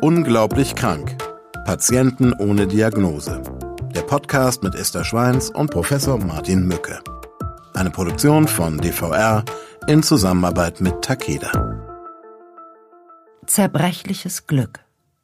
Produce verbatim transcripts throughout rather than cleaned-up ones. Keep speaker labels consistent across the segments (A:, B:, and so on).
A: Unglaublich krank. Patienten ohne Diagnose. Der Podcast mit Esther Schweins und Professor Martin Mücke. Eine Produktion von D V R in Zusammenarbeit mit Takeda.
B: Zerbrechliches Glück.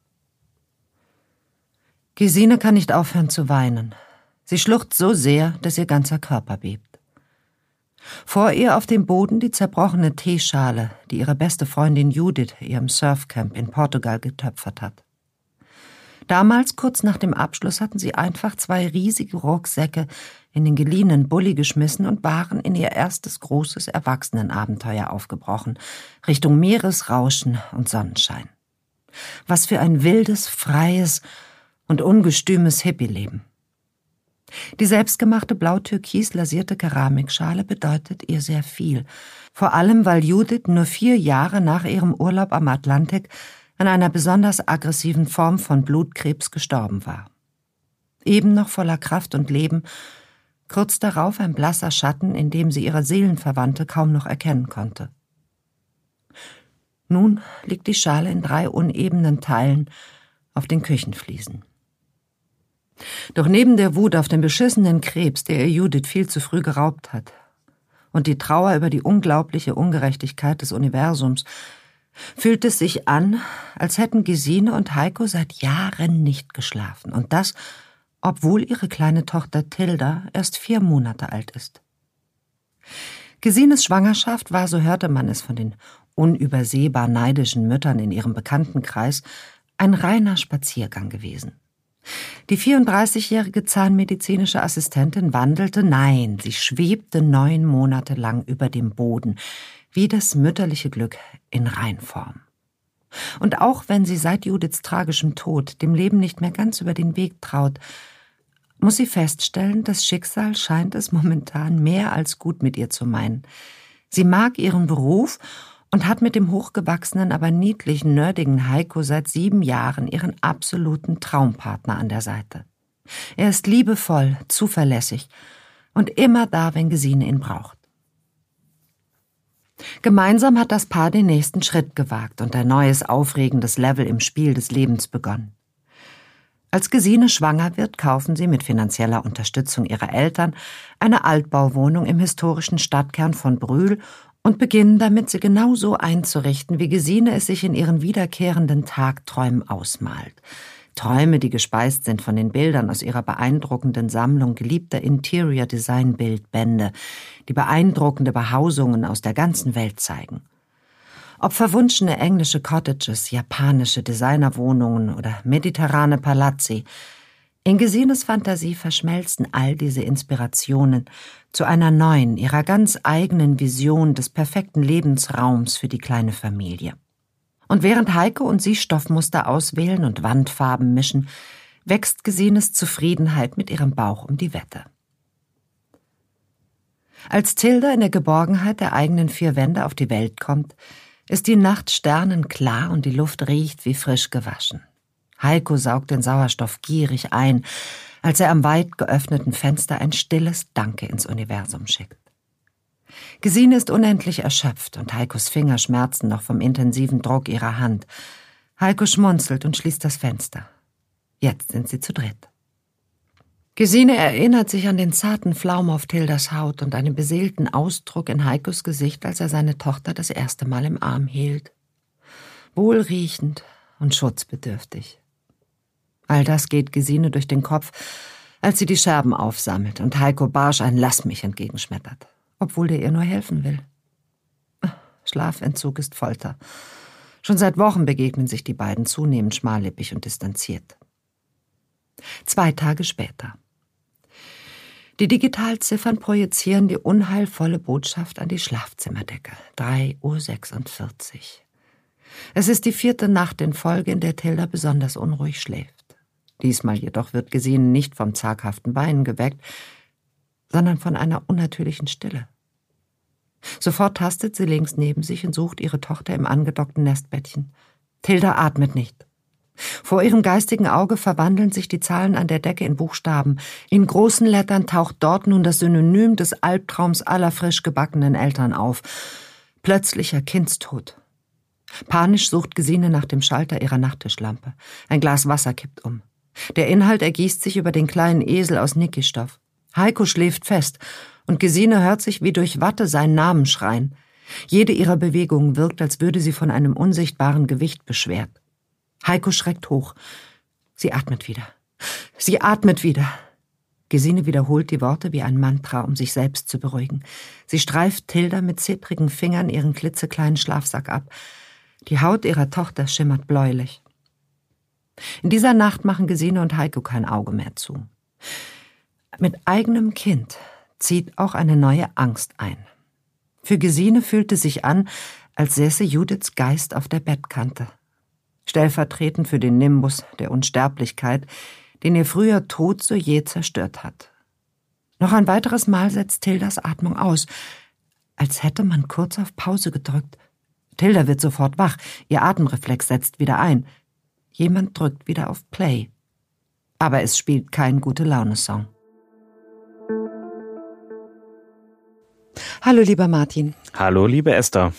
B: Gesine kann nicht aufhören zu weinen. Sie schluchzt so sehr, dass ihr ganzer Körper bebt. Vor ihr auf dem Boden die zerbrochene Teeschale, die ihre beste Freundin Judith ihrem Surfcamp in Portugal getöpfert hat. Damals, kurz nach dem Abschluss, hatten sie einfach zwei riesige Rucksäcke in den geliehenen Bulli geschmissen und waren in ihr erstes großes Erwachsenenabenteuer aufgebrochen, Richtung Meeresrauschen und Sonnenschein. Was für ein wildes, freies und ungestümes Hippie-Leben. Die selbstgemachte blau-türkis lasierte Keramikschale bedeutet ihr sehr viel, vor allem weil Judith nur vier Jahre nach ihrem Urlaub am Atlantik an einer besonders aggressiven Form von Blutkrebs gestorben war. Eben noch voller Kraft und Leben, kurz darauf ein blasser Schatten, in dem sie ihre Seelenverwandte kaum noch erkennen konnte. Nun liegt die Schale in drei unebenen Teilen auf den Küchenfliesen. Doch neben der Wut auf den beschissenen Krebs, der ihr Judith viel zu früh geraubt hat, und die Trauer über die unglaubliche Ungerechtigkeit des Universums, fühlt es sich an, als hätten Gesine und Heiko seit Jahren nicht geschlafen. Und das, obwohl ihre kleine Tochter Tilda erst vier Monate alt ist. Gesines Schwangerschaft war, so hörte man es von den unübersehbar neidischen Müttern in ihrem Bekanntenkreis, ein reiner Spaziergang gewesen. Die vierunddreißigjährige zahnmedizinische Assistentin wandelte, nein, sie schwebte neun Monate lang über dem Boden, wie das mütterliche Glück in Reinform. Und auch wenn sie seit Judiths tragischem Tod dem Leben nicht mehr ganz über den Weg traut, muss sie feststellen, das Schicksal scheint es momentan mehr als gut mit ihr zu meinen. Sie mag ihren Beruf und hat mit dem hochgewachsenen, aber niedlichen, nerdigen Heiko seit sieben Jahren ihren absoluten Traumpartner an der Seite. Er ist liebevoll, zuverlässig und immer da, wenn Gesine ihn braucht. Gemeinsam hat das Paar den nächsten Schritt gewagt und ein neues, aufregendes Level im Spiel des Lebens begonnen. Als Gesine schwanger wird, kaufen sie mit finanzieller Unterstützung ihrer Eltern eine Altbauwohnung im historischen Stadtkern von Brühl und beginnen damit, sie genau so einzurichten, wie Gesine es sich in ihren wiederkehrenden Tagträumen ausmalt. Träume, die gespeist sind von den Bildern aus ihrer beeindruckenden Sammlung geliebter Interior-Design-Bildbände, die beeindruckende Behausungen aus der ganzen Welt zeigen. Ob verwunschene englische Cottages, japanische Designerwohnungen oder mediterrane Palazzi, in Gesines Fantasie verschmelzen all diese Inspirationen zu einer neuen, ihrer ganz eigenen Vision des perfekten Lebensraums für die kleine Familie. Und während Heiko und sie Stoffmuster auswählen und Wandfarben mischen, wächst Gesines Zufriedenheit mit ihrem Bauch um die Wette. Als Tilda in der Geborgenheit der eigenen vier Wände auf die Welt kommt, ist die Nacht sternenklar und die Luft riecht wie frisch gewaschen. Heiko saugt den Sauerstoff gierig ein, als er am weit geöffneten Fenster ein stilles Danke ins Universum schickt. Gesine ist unendlich erschöpft und Heikos Finger schmerzen noch vom intensiven Druck ihrer Hand. Heiko schmunzelt und schließt das Fenster. Jetzt sind sie zu dritt. Gesine erinnert sich an den zarten Flaum auf Tildas Haut und einen beseelten Ausdruck in Heikos Gesicht, als er seine Tochter das erste Mal im Arm hielt. Wohlriechend und schutzbedürftig. All das geht Gesine durch den Kopf, als sie die Scherben aufsammelt und Heiko barsch ein Lass mich entgegenschmettert, obwohl der ihr nur helfen will. Schlafentzug ist Folter. Schon seit Wochen begegnen sich die beiden zunehmend schmallippig und distanziert. Zwei Tage später. Die Digitalziffern projizieren die unheilvolle Botschaft an die Schlafzimmerdecke. drei Uhr sechsundvierzig. Es ist die vierte Nacht in Folge, in der Tilda besonders unruhig schläft. Diesmal jedoch wird Gesine nicht vom zaghaften Weinen geweckt, sondern von einer unnatürlichen Stille. Sofort tastet sie links neben sich und sucht ihre Tochter im angedockten Nestbettchen. Tilda atmet nicht. Vor ihrem geistigen Auge verwandeln sich die Zahlen an der Decke in Buchstaben. In großen Lettern taucht dort nun das Synonym des Albtraums aller frisch gebackenen Eltern auf. Plötzlicher Kindstod. Panisch sucht Gesine nach dem Schalter ihrer Nachttischlampe. Ein Glas Wasser kippt um. Der Inhalt ergießt sich über den kleinen Esel aus Nikistoff. Heiko schläft fest und Gesine hört sich wie durch Watte seinen Namen schreien. Jede ihrer Bewegungen wirkt, als würde sie von einem unsichtbaren Gewicht beschwert. Heiko schreckt hoch. Sie atmet wieder. Sie atmet wieder. Gesine wiederholt die Worte wie ein Mantra, um sich selbst zu beruhigen. Sie streift Tilda mit zittrigen Fingern ihren klitzekleinen Schlafsack ab. Die Haut ihrer Tochter schimmert bläulich. In dieser Nacht machen Gesine und Heiko kein Auge mehr zu. Mit eigenem Kind zieht auch eine neue Angst ein. Für Gesine fühlte sich an, als säße Judiths Geist auf der Bettkante. Stellvertretend für den Nimbus der Unsterblichkeit, den ihr früher Tod so je zerstört hat. Noch ein weiteres Mal setzt Tildas Atmung aus, als hätte man kurz auf Pause gedrückt. Tilda wird sofort wach, ihr Atemreflex setzt wieder ein. Jemand drückt wieder auf Play. Aber es spielt kein Gute-Laune-Song. Hallo, lieber Martin.
C: Hallo, liebe Esther.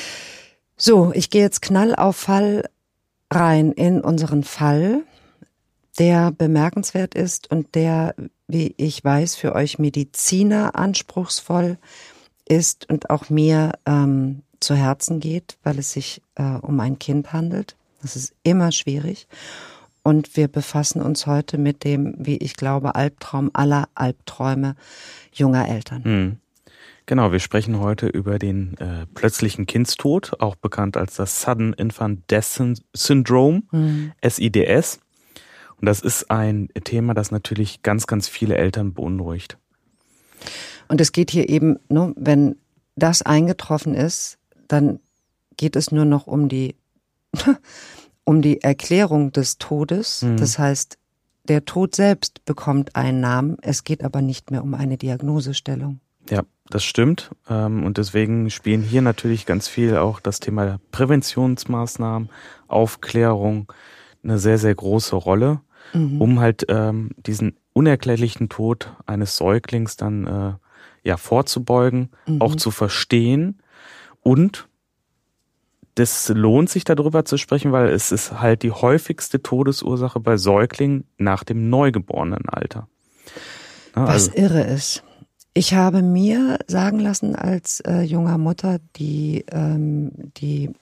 B: So, ich gehe jetzt Knall auf Fall rein in unseren Fall, der bemerkenswert ist und der, wie ich weiß, für euch Mediziner anspruchsvoll ist und auch mir ähm, zu Herzen geht, weil es sich äh, um ein Kind handelt. Das ist immer schwierig. Und wir befassen uns heute mit dem, wie ich glaube, Albtraum aller Albträume junger Eltern.
C: Hm. Genau, wir sprechen heute über den äh, plötzlichen Kindstod, auch bekannt als das Sudden Infant Death Syndrome, hm. S I D S. Und das ist ein Thema, das natürlich ganz, ganz viele Eltern beunruhigt.
B: Und es geht hier eben, ne, wenn das eingetroffen ist, dann geht es nur noch um die, um die Erklärung des Todes. Mhm. Das heißt, der Tod selbst bekommt einen Namen, es geht aber nicht mehr um eine Diagnosestellung.
C: Ja, das stimmt. Und deswegen spielen hier natürlich ganz viel auch das Thema Präventionsmaßnahmen, Aufklärung eine sehr, sehr große Rolle, mhm. um halt ähm, diesen unerklärlichen Tod eines Säuglings dann äh, ja vorzubeugen, mhm. auch zu verstehen. Und das lohnt sich darüber zu sprechen, weil es ist halt die häufigste Todesursache bei Säuglingen nach dem Neugeborenenalter. Ja,
B: was
C: also,
B: irre ist. Ich habe mir sagen lassen als äh, junger Mutter, die, ähm, die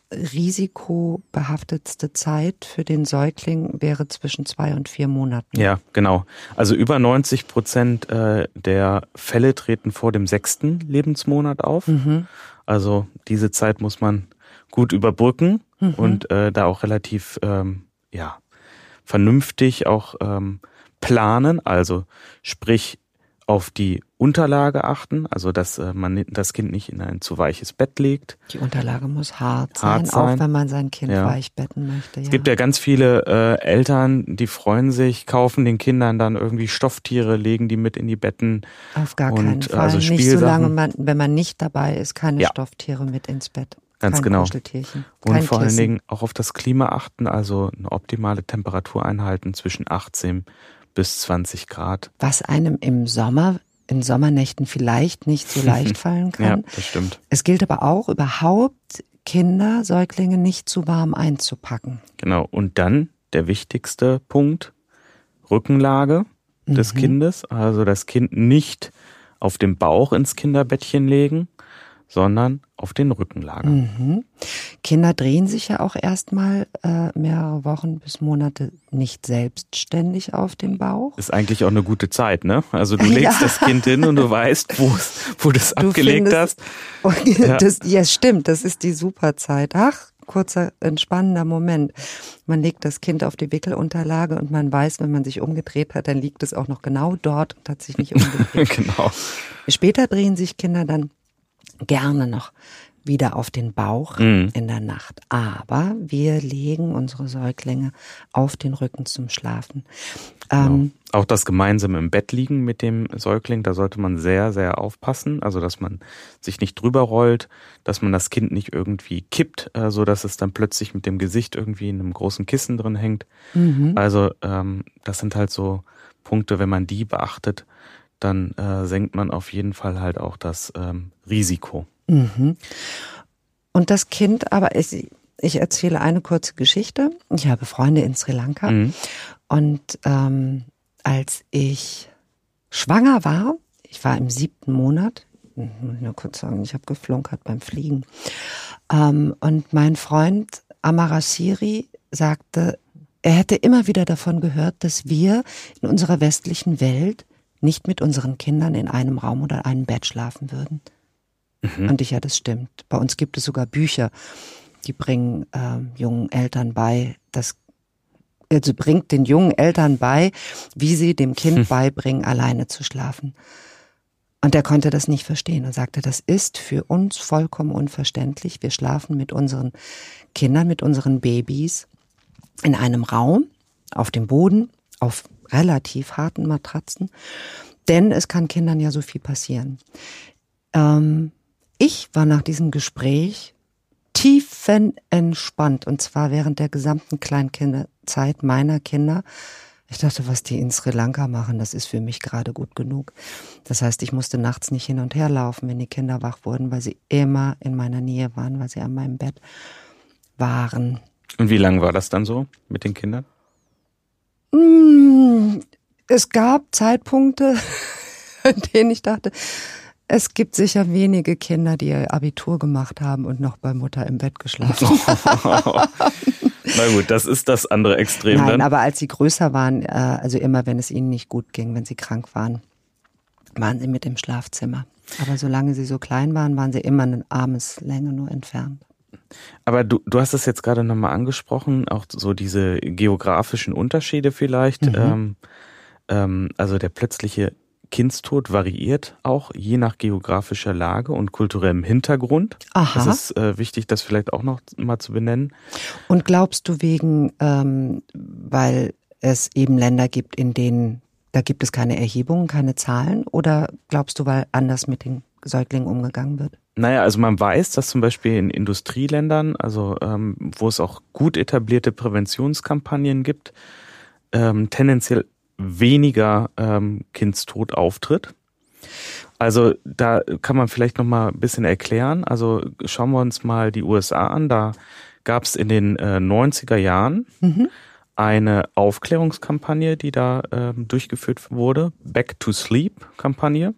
B: risikobehaftetste Zeit für den Säugling wäre zwischen zwei und vier Monaten.
C: Ja, genau. Also über neunzig Prozent äh, der Fälle treten vor dem sechsten Lebensmonat auf. Mhm. Also diese Zeit muss man gut überbrücken mhm. und äh, da auch relativ ähm, ja vernünftig auch ähm, planen. Also sprich auf die Unterlage achten, also dass äh, man das Kind nicht in ein zu weiches Bett legt.
B: Die Unterlage muss hart,
C: hart
B: sein,
C: sein,
B: auch wenn man sein Kind
C: ja.
B: weich betten möchte. Ja.
C: Es gibt ja ganz viele äh, Eltern, die freuen sich, kaufen den Kindern dann irgendwie Stofftiere, legen die mit in die Betten.
B: Auf gar
C: und,
B: keinen Fall.
C: Also
B: nicht
C: Spielsachen.
B: Solange man, wenn man nicht dabei ist, keine
C: ja.
B: Stofftiere mit ins Bett.
C: Ganz
B: kein
C: genau.
B: Kuscheltierchen,
C: und
B: kein
C: vor allen
B: Kissen.
C: Dingen auch auf das Klima achten, also eine optimale Temperatur einhalten zwischen achtzehn bis zwanzig Grad.
B: Was einem im Sommer in Sommernächten vielleicht nicht so leicht fallen kann.
C: Ja, das stimmt.
B: Es gilt aber auch, überhaupt Kinder, Säuglinge nicht zu warm einzupacken.
C: Genau. Und dann der wichtigste Punkt, Rückenlage mhm. des Kindes. Also das Kind nicht auf dem Bauch ins Kinderbettchen legen, sondern auf den Rücken lagern.
B: Mhm. Kinder drehen sich ja auch erstmal äh, mehrere Wochen bis Monate nicht selbstständig auf dem Bauch.
C: Ist eigentlich auch eine gute Zeit, ne? Also du legst ja. das Kind hin und du weißt, wo wo du es abgelegt
B: findest,
C: hast.
B: Ja. Das, ja, stimmt, das ist die super Zeit. Ach, kurzer, entspannender Moment. Man legt das Kind auf die Wickelunterlage und man weiß, wenn man sich umgedreht hat, dann liegt es auch noch genau dort und hat sich nicht umgedreht.
C: Genau.
B: Später drehen sich Kinder dann gerne noch wieder auf den Bauch mm. in der Nacht. Aber wir legen unsere Säuglinge auf den Rücken zum Schlafen.
C: Genau.
B: Ähm,
C: Auch das gemeinsame im Bett liegen mit dem Säugling, da sollte man sehr, sehr aufpassen. Also, dass man sich nicht drüber rollt, dass man das Kind nicht irgendwie kippt, äh, so dass es dann plötzlich mit dem Gesicht irgendwie in einem großen Kissen drin hängt. Mhm. Also, ähm, das sind halt so Punkte, wenn man die beachtet, dann äh, senkt man auf jeden Fall halt auch das ähm, Risiko.
B: Mhm. Und das Kind, aber es, ich erzähle eine kurze Geschichte. Ich habe Freunde in Sri Lanka mhm. und ähm, als ich schwanger war, ich war im siebten Monat, muss ich nur kurz sagen, ich habe geflunkert beim Fliegen, ähm, und mein Freund Amarasiri sagte, er hätte immer wieder davon gehört, dass wir in unserer westlichen Welt nicht mit unseren Kindern in einem Raum oder einem Bett schlafen würden. Mhm. Und ich, ja, das stimmt. Bei uns gibt es sogar Bücher, die bringen äh, jungen Eltern bei, das also bringt den jungen Eltern bei, wie sie dem Kind hm. beibringen, alleine zu schlafen. Und er konnte das nicht verstehen und sagte, das ist für uns vollkommen unverständlich. Wir schlafen mit unseren Kindern, mit unseren Babys in einem Raum, auf dem Boden, auf relativ harten Matratzen, denn es kann Kindern ja so viel passieren. Ähm, ich war nach diesem Gespräch tiefenentspannt, und zwar während der gesamten Kleinkinderzeit meiner Kinder. Ich dachte, was die in Sri Lanka machen, das ist für mich gerade gut genug. Das heißt, ich musste nachts nicht hin und her laufen, wenn die Kinder wach wurden, weil sie immer in meiner Nähe waren, weil sie an meinem Bett waren.
C: Und wie lange war das dann so mit den Kindern?
B: Es gab Zeitpunkte, an denen ich dachte, es gibt sicher wenige Kinder, die ihr Abitur gemacht haben und noch bei Mutter im Bett geschlafen haben.
C: Na gut, das ist das andere Extrem.
B: Nein,
C: dann.
B: Aber als sie größer waren, also immer, wenn es ihnen nicht gut ging, wenn sie krank waren, waren sie mit im Schlafzimmer. Aber solange sie so klein waren, waren sie immer eine Armeslänge nur entfernt.
C: Aber du, du hast es jetzt gerade nochmal angesprochen, auch so diese geografischen Unterschiede vielleicht. Mhm. Ähm, ähm, also der plötzliche Kindstod variiert auch je nach geografischer Lage und kulturellem Hintergrund.
B: Aha.
C: Das ist äh, wichtig, das vielleicht auch noch mal zu benennen.
B: Und glaubst du wegen, ähm, weil es eben Länder gibt, in denen, da gibt es keine Erhebungen, keine Zahlen, oder glaubst du, weil anders mit den Säuglingen umgegangen wird?
C: Naja, also man weiß, dass zum Beispiel in Industrieländern, also ähm, wo es auch gut etablierte Präventionskampagnen gibt, ähm, tendenziell weniger ähm, Kindstod auftritt. Also da kann man vielleicht noch mal ein bisschen erklären. Also schauen wir uns mal die U S A an. Da gab es in den äh, neunziger Jahren mhm. eine Aufklärungskampagne, die da ähm, durchgeführt wurde, Back to Sleep-Kampagne.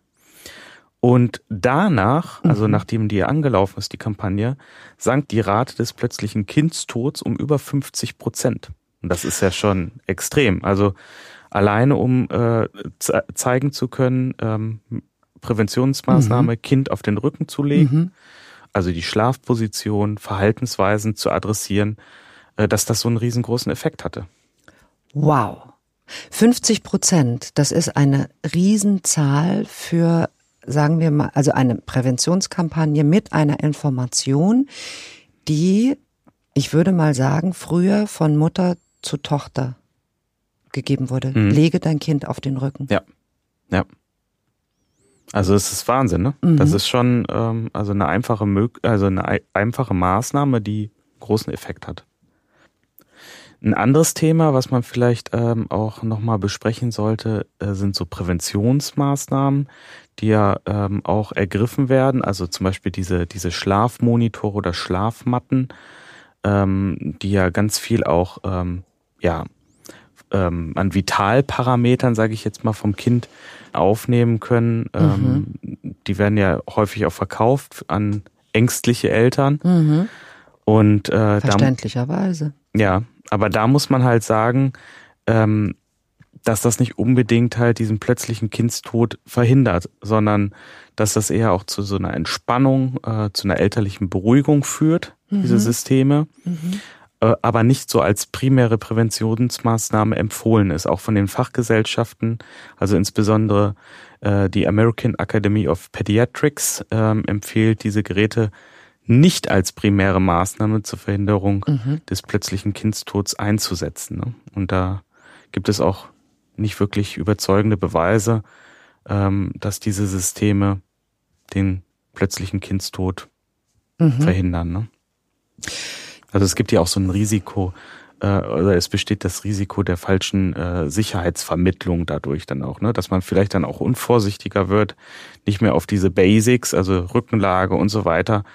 C: Und danach, also mhm. nachdem die angelaufen ist, die Kampagne, sank die Rate des plötzlichen Kindstods um über fünfzig Prozent. Und das ist ja schon extrem. Also alleine um äh, ze- zeigen zu können, ähm, Präventionsmaßnahme, mhm. Kind auf den Rücken zu legen, mhm. also die Schlafposition, Verhaltensweisen zu adressieren, äh, dass das so einen riesengroßen Effekt hatte.
B: Wow. fünfzig Prozent, das ist eine Riesenzahl für, sagen wir mal, also eine Präventionskampagne mit einer Information, die, ich würde mal sagen, früher von Mutter zu Tochter gegeben wurde. Mhm. Lege dein Kind auf den Rücken.
C: Ja, ja. Also es ist Wahnsinn, ne? Mhm. Das ist schon ähm, also eine einfache Mög- also eine einfache Maßnahme, die großen Effekt hat. Ein anderes Thema, was man vielleicht ähm, auch nochmal besprechen sollte, äh, sind so Präventionsmaßnahmen, die ja ähm, auch ergriffen werden. Also zum Beispiel diese diese Schlafmonitore oder Schlafmatten, ähm, die ja ganz viel auch ähm, ja ähm, an Vitalparametern, sage ich jetzt mal, vom Kind aufnehmen können. Mhm. Ähm, die werden ja häufig auch verkauft an ängstliche Eltern.
B: Mhm.
C: Und äh,
B: verständlicherweise.
C: Da, ja, aber da muss man halt sagen, ähm, dass das nicht unbedingt halt diesen plötzlichen Kindstod verhindert, sondern dass das eher auch zu so einer Entspannung, äh, zu einer elterlichen Beruhigung führt, mhm. diese Systeme. Mhm. Aber nicht so als primäre Präventionsmaßnahme empfohlen ist, auch von den Fachgesellschaften, also insbesondere äh, die American Academy of Pediatrics ähm, empfiehlt diese Geräte nicht als primäre Maßnahme zur Verhinderung mhm. des plötzlichen Kindstods einzusetzen. Ne? Und da gibt es auch nicht wirklich überzeugende Beweise, ähm, dass diese Systeme den plötzlichen Kindstod mhm. verhindern. Ne? Also es gibt ja auch so ein Risiko, äh, oder es besteht das Risiko der falschen äh, Sicherheitsvermittlung dadurch dann auch, ne, dass man vielleicht dann auch unvorsichtiger wird, nicht mehr auf diese Basics, also Rückenlage und so weiter,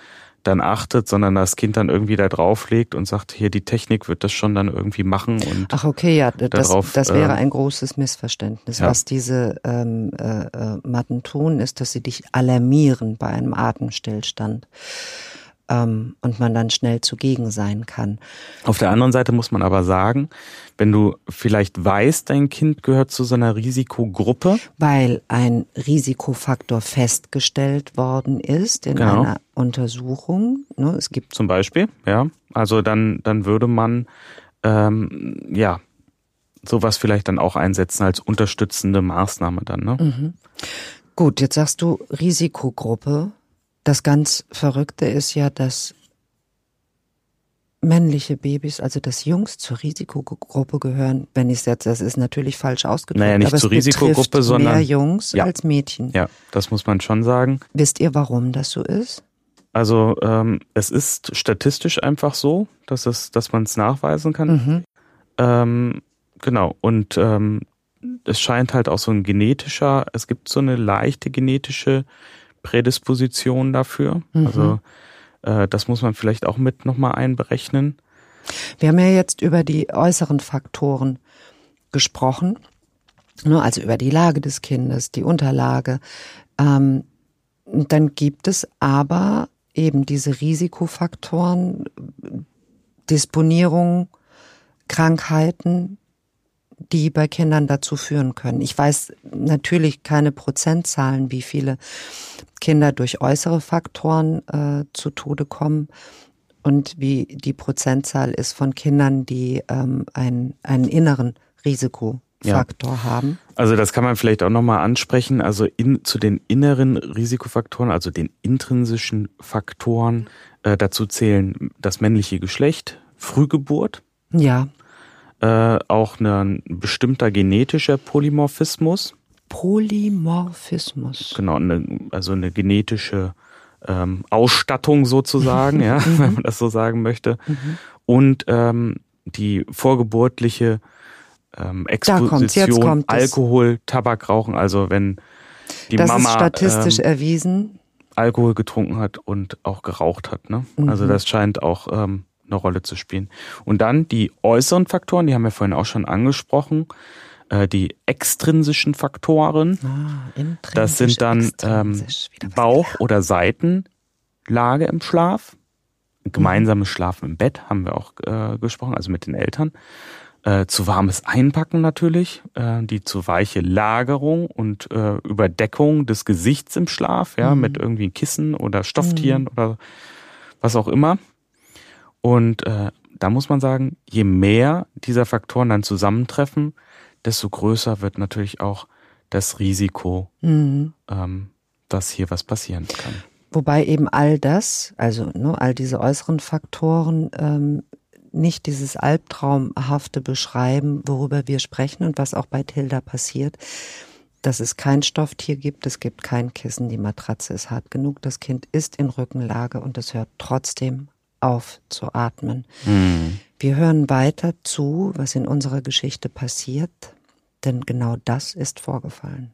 C: dann achtet, sondern das Kind dann irgendwie da drauflegt und sagt, hier, die Technik wird das schon dann irgendwie machen. Und
B: Ach okay, ja, das,
C: darauf,
B: das wäre
C: äh,
B: ein großes Missverständnis.
C: Ja.
B: Was diese ähm, äh, Matten tun, ist, dass sie dich alarmieren bei einem Atemstillstand. Ähm, und man dann schnell zugegen sein kann.
C: Auf der anderen Seite muss man aber sagen, wenn du vielleicht weißt, dein Kind gehört zu so einer Risikogruppe.
B: Weil ein Risikofaktor festgestellt worden ist in
C: Genau.
B: einer Untersuchung. Ne, es gibt
C: Zum Beispiel, ja. Also dann, dann würde man, ähm, ja, sowas vielleicht dann auch einsetzen als unterstützende Maßnahme dann, ne?
B: Mhm. Gut, jetzt sagst du Risikogruppe. Das ganz Verrückte ist ja, dass männliche Babys, also dass Jungs zur Risikogruppe gehören, wenn ich es jetzt, das ist natürlich falsch ausgedrückt,
C: Naja, nicht
B: aber
C: zur
B: es
C: Risikogruppe,
B: betrifft
C: sondern
B: mehr Jungs
C: ja.
B: als Mädchen.
C: Ja, das muss man schon sagen.
B: Wisst ihr, warum das so ist?
C: Also ähm, es ist statistisch einfach so, dass es, dass man es nachweisen kann.
B: Mhm.
C: Ähm, genau. Und ähm, es scheint halt auch so ein genetischer, es gibt so eine leichte genetische Prädisposition dafür.
B: Mhm.
C: Also äh, das muss man vielleicht auch mit nochmal einberechnen.
B: Wir haben ja jetzt über die äußeren Faktoren gesprochen, ne, also über die Lage des Kindes, die Unterlage. Ähm, dann gibt es aber eben diese Risikofaktoren, Disponierung, Krankheiten, die bei Kindern dazu führen können. Ich weiß natürlich keine Prozentzahlen, wie viele Kinder durch äußere Faktoren äh, zu Tode kommen und wie die Prozentzahl ist von Kindern, die ähm, einen, einen inneren Risikofaktor ja. haben.
C: Also das kann man vielleicht auch nochmal ansprechen. Also in, zu den inneren Risikofaktoren, also den intrinsischen Faktoren, äh, dazu zählen das männliche Geschlecht, Frühgeburt.
B: Ja.
C: Äh, auch ein bestimmter genetischer Polymorphismus.
B: Polymorphismus.
C: Genau, eine, also eine genetische ähm, Ausstattung sozusagen, ja, wenn man das so sagen möchte. Mhm. Und ähm, die vorgeburtliche ähm, Exposition, Alkohol, Tabakrauchen, also wenn die
B: das
C: Mama
B: ist statistisch
C: ähm,
B: erwiesen.
C: Alkohol getrunken hat und auch geraucht hat, ne? Mhm. Also das scheint auch ähm, eine Rolle zu spielen. Und dann die äußeren Faktoren, die haben wir vorhin auch schon angesprochen, äh, die extrinsischen Faktoren. Ah, das sind dann ähm, Bauch- oder Seitenlage im Schlaf, gemeinsames Schlafen im Bett, haben wir auch äh, gesprochen, also mit den Eltern. Äh, zu warmes Einpacken natürlich, äh, die zu weiche Lagerung und äh, Überdeckung des Gesichts im Schlaf, ja, mhm. mit irgendwie Kissen oder Stofftieren mhm. oder was auch immer. Und äh, da muss man sagen, je mehr dieser Faktoren dann zusammentreffen, desto größer wird natürlich auch das Risiko, mhm. ähm, dass hier was passieren kann.
B: Wobei eben all das, also ne, all diese äußeren Faktoren, ähm, nicht dieses Albtraumhafte beschreiben, worüber wir sprechen und was auch bei Tilda passiert, dass es kein Stofftier gibt, es gibt kein Kissen, die Matratze ist hart genug, das Kind ist in Rückenlage und es hört trotzdem auf zu atmen. Mhm. Wir hören weiter zu, was in unserer Geschichte passiert, denn genau das ist vorgefallen.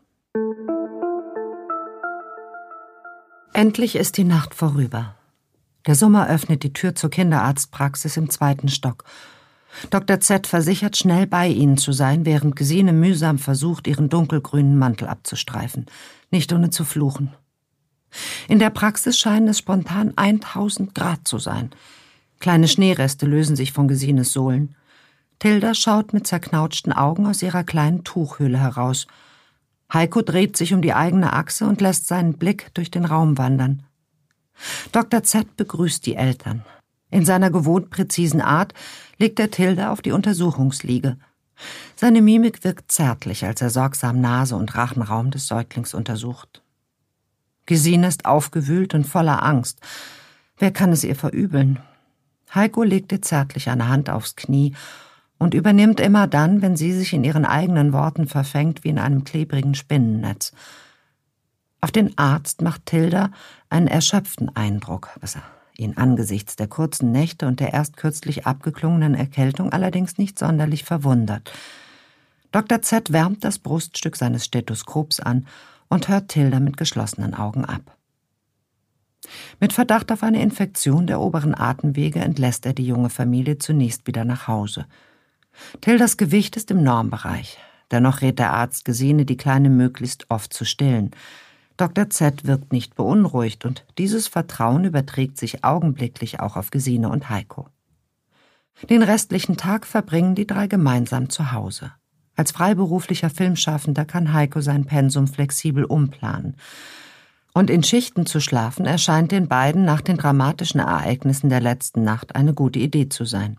B: Endlich ist die Nacht vorüber. Der Summer öffnet die Tür zur Kinderarztpraxis im zweiten Stock. Doktor Z versichert, schnell bei ihnen zu sein, während Gesine mühsam versucht, ihren dunkelgrünen Mantel abzustreifen, nicht ohne zu fluchen. In der Praxis scheinen es spontan tausend Grad zu sein. Kleine Schneereste lösen sich von Gesines Sohlen. Tilda schaut mit zerknautschten Augen aus ihrer kleinen Tuchhöhle heraus. Heiko dreht sich um die eigene Achse und lässt seinen Blick durch den Raum wandern. Doktor Z begrüßt die Eltern. In seiner gewohnt präzisen Art legt er Tilda auf die Untersuchungsliege. Seine Mimik wirkt zärtlich, als er sorgsam Nase und Rachenraum des Säuglings untersucht. Gesine ist aufgewühlt und voller Angst. Wer kann es ihr verübeln? Heiko legt ihr zärtlich eine Hand aufs Knie und übernimmt immer dann, wenn sie sich in ihren eigenen Worten verfängt wie in einem klebrigen Spinnennetz. Auf den Arzt macht Tilda einen erschöpften Eindruck, was ihn angesichts der kurzen Nächte und der erst kürzlich abgeklungenen Erkältung allerdings nicht sonderlich verwundert. Doktor Z wärmt das Bruststück seines Stethoskops an und hört Tilda mit geschlossenen Augen ab. Mit Verdacht auf eine Infektion der oberen Atemwege entlässt er die junge Familie zunächst wieder nach Hause. Tildas Gewicht ist im Normbereich. Dennoch rät der Arzt Gesine, die Kleine möglichst oft zu stillen. Doktor Z wirkt nicht beunruhigt und dieses Vertrauen überträgt sich augenblicklich auch auf Gesine und Heiko. Den restlichen Tag verbringen die drei gemeinsam zu Hause. Als freiberuflicher Filmschaffender kann Heiko sein Pensum flexibel umplanen. Und in Schichten zu schlafen erscheint den beiden nach den dramatischen Ereignissen der letzten Nacht eine gute Idee zu sein.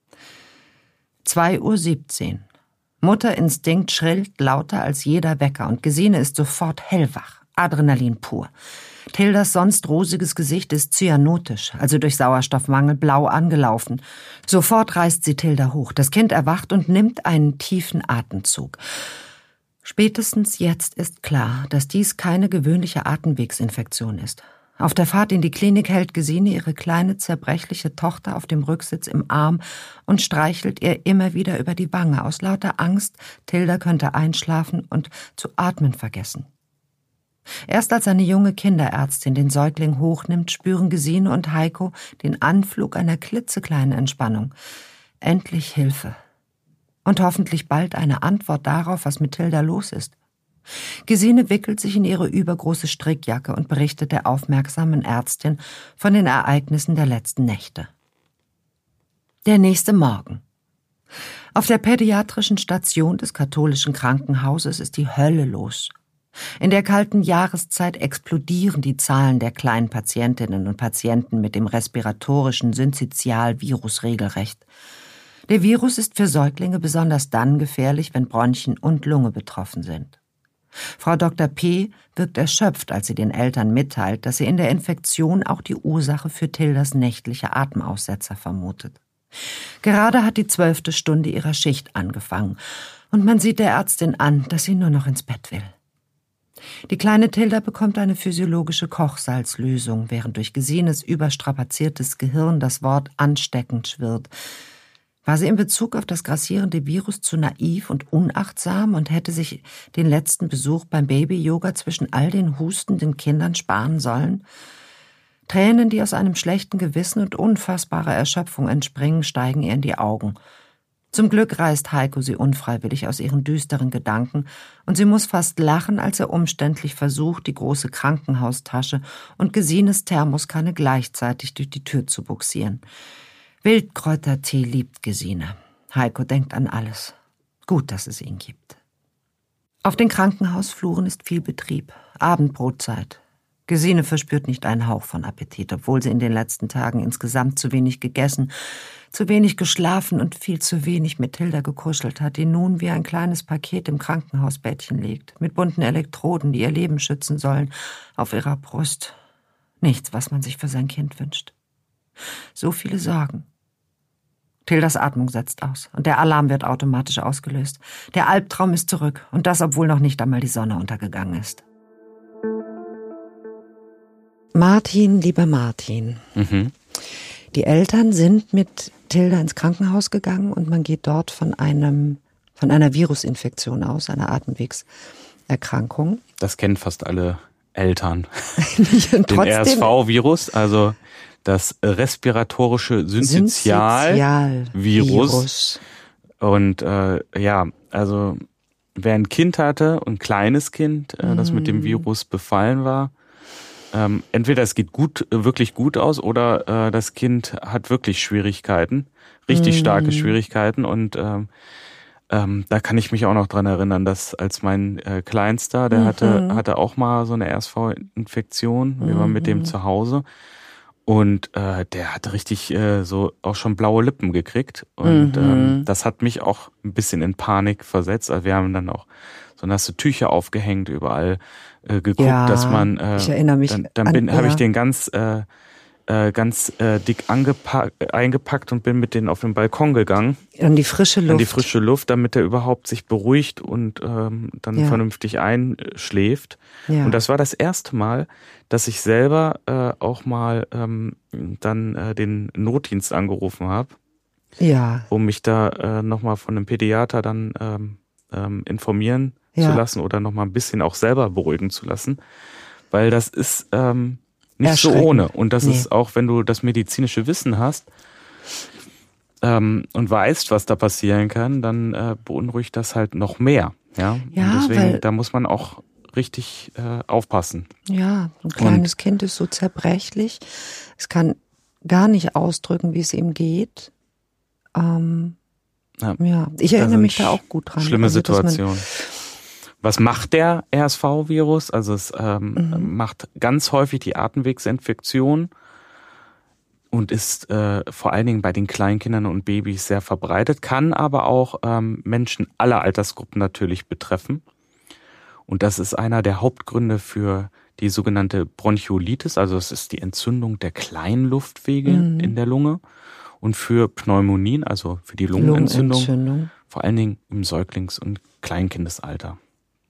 B: zwei Uhr siebzehn. Mutterinstinkt schrillt lauter als jeder Wecker und Gesine ist sofort hellwach. Adrenalin pur. Tildas sonst rosiges Gesicht ist cyanotisch, also durch Sauerstoffmangel blau angelaufen. Sofort reißt sie Tilda hoch. Das Kind erwacht und nimmt einen tiefen Atemzug. Spätestens jetzt ist klar, dass dies keine gewöhnliche Atemwegsinfektion ist. Auf der Fahrt in die Klinik hält Gesine ihre kleine, zerbrechliche Tochter auf dem Rücksitz im Arm und streichelt ihr immer wieder über die Wange, aus lauter Angst, Tilda könnte einschlafen und zu atmen vergessen. Erst als eine junge Kinderärztin den Säugling hochnimmt, spüren Gesine und Heiko den Anflug einer klitzekleinen Entspannung. Endlich Hilfe. Und hoffentlich bald eine Antwort darauf, was mit Tilda los ist. Gesine wickelt sich in ihre übergroße Strickjacke und berichtet der aufmerksamen Ärztin von den Ereignissen der letzten Nächte. Der nächste Morgen. Auf der pädiatrischen Station des katholischen Krankenhauses ist die Hölle los. In der kalten Jahreszeit explodieren die Zahlen der kleinen Patientinnen und Patienten mit dem respiratorischen Synzytialvirus regelrecht. Der Virus ist für Säuglinge besonders dann gefährlich, wenn Bronchien und Lunge betroffen sind. Frau Doktor P. wirkt erschöpft, als sie den Eltern mitteilt, dass sie in der Infektion auch die Ursache für Tildas nächtliche Atemaussetzer vermutet. Gerade hat die zwölfte Stunde ihrer Schicht angefangen und man sieht der Ärztin an, dass sie nur noch ins Bett will. Die kleine Tilda bekommt eine physiologische Kochsalzlösung, während durch Gesines überstrapaziertes Gehirn das Wort ansteckend schwirrt. War sie in Bezug auf das grassierende Virus zu naiv und unachtsam und hätte sich den letzten Besuch beim Baby-Yoga zwischen all den hustenden Kindern sparen sollen? Tränen, die aus einem schlechten Gewissen und unfassbarer Erschöpfung entspringen, steigen ihr in die Augen. Zum Glück reißt Heiko sie unfreiwillig aus ihren düsteren Gedanken und sie muss fast lachen, als er umständlich versucht, die große Krankenhaustasche und Gesines Thermoskanne gleichzeitig durch die Tür zu buxieren. Wildkräutertee liebt Gesine. Heiko denkt an alles. Gut, dass es ihn gibt. Auf den Krankenhausfluren ist viel Betrieb. Abendbrotzeit. Gesine verspürt nicht einen Hauch von Appetit, obwohl sie in den letzten Tagen insgesamt zu wenig gegessen, zu wenig geschlafen und viel zu wenig mit Tilda gekuschelt hat, die nun wie ein kleines Paket im Krankenhausbettchen liegt, mit bunten Elektroden, die ihr Leben schützen sollen, auf ihrer Brust. Nichts, was man sich für sein Kind wünscht. So viele Sorgen. Tildas Atmung setzt aus und der Alarm wird automatisch ausgelöst. Der Albtraum ist zurück und das, obwohl noch nicht einmal die Sonne untergegangen ist. Martin, lieber Martin. Mhm. Die Eltern sind mit Tilda ins Krankenhaus gegangen und man geht dort von einem, von einer Virusinfektion aus, einer Atemwegserkrankung.
C: Das kennen fast alle Eltern. Den R S V-Virus, also das respiratorische Synzytialvirus. Und äh, ja, also wer ein Kind hatte, ein kleines Kind, äh, das mm. mit dem Virus befallen war, ähm, entweder es geht gut, wirklich gut aus, oder äh, das Kind hat wirklich Schwierigkeiten, richtig mm. starke Schwierigkeiten. Und ähm, ähm, da kann ich mich auch noch dran erinnern, dass als mein äh, Kleinster, der mm-hmm. hatte hatte auch mal so eine R S V-Infektion, wir mm-hmm. waren mit dem zu Hause. Und äh, der hat richtig äh, so auch schon blaue Lippen gekriegt. Und mhm. ähm, das hat mich auch ein bisschen in Panik versetzt. Also wir haben dann auch so nasse Tücher aufgehängt, überall äh, geguckt, ja, dass man... Äh, ich erinnere mich. Dann, dann bin, habe ich den ganz äh, äh, ganz äh, dick angepackt, eingepackt und bin mit denen auf den Balkon gegangen.
B: An die frische Luft.
C: An die frische Luft, damit er überhaupt sich beruhigt und ähm, dann ja. vernünftig einschläft. Ja. Und das war das erste Mal, dass ich selber äh, auch mal ähm, dann äh, den Notdienst angerufen habe,
B: ja.
C: um mich da äh, nochmal von einem Pädiater dann ähm, ähm, informieren ja. zu lassen oder nochmal ein bisschen auch selber beruhigen zu lassen. Weil das ist, ähm, nicht so ohne. Und das nee. ist auch, wenn du das medizinische Wissen hast ähm, und weißt, was da passieren kann, dann äh, beunruhigt das halt noch mehr. Ja,
B: ja
C: und deswegen,
B: weil,
C: da muss man auch richtig äh, aufpassen.
B: Ja, ein kleines und, Kind ist so zerbrechlich. Es kann gar nicht ausdrücken, wie es ihm geht. Ähm, ja. ja, ich erinnere mich da auch gut dran.
C: Schlimme also, Situation. Was macht der R S V-Virus? Also es ähm, mhm. macht ganz häufig die Atemwegsinfektion und ist äh, vor allen Dingen bei den Kleinkindern und Babys sehr verbreitet, kann aber auch ähm, Menschen aller Altersgruppen natürlich betreffen. Und das ist einer der Hauptgründe für die sogenannte Bronchiolitis, also es ist die Entzündung der kleinen Luftwege mhm. in der Lunge, und für Pneumonien, also für die Lungenentzündung, Lungenentzündung. Vor allen Dingen im Säuglings- und Kleinkindesalter.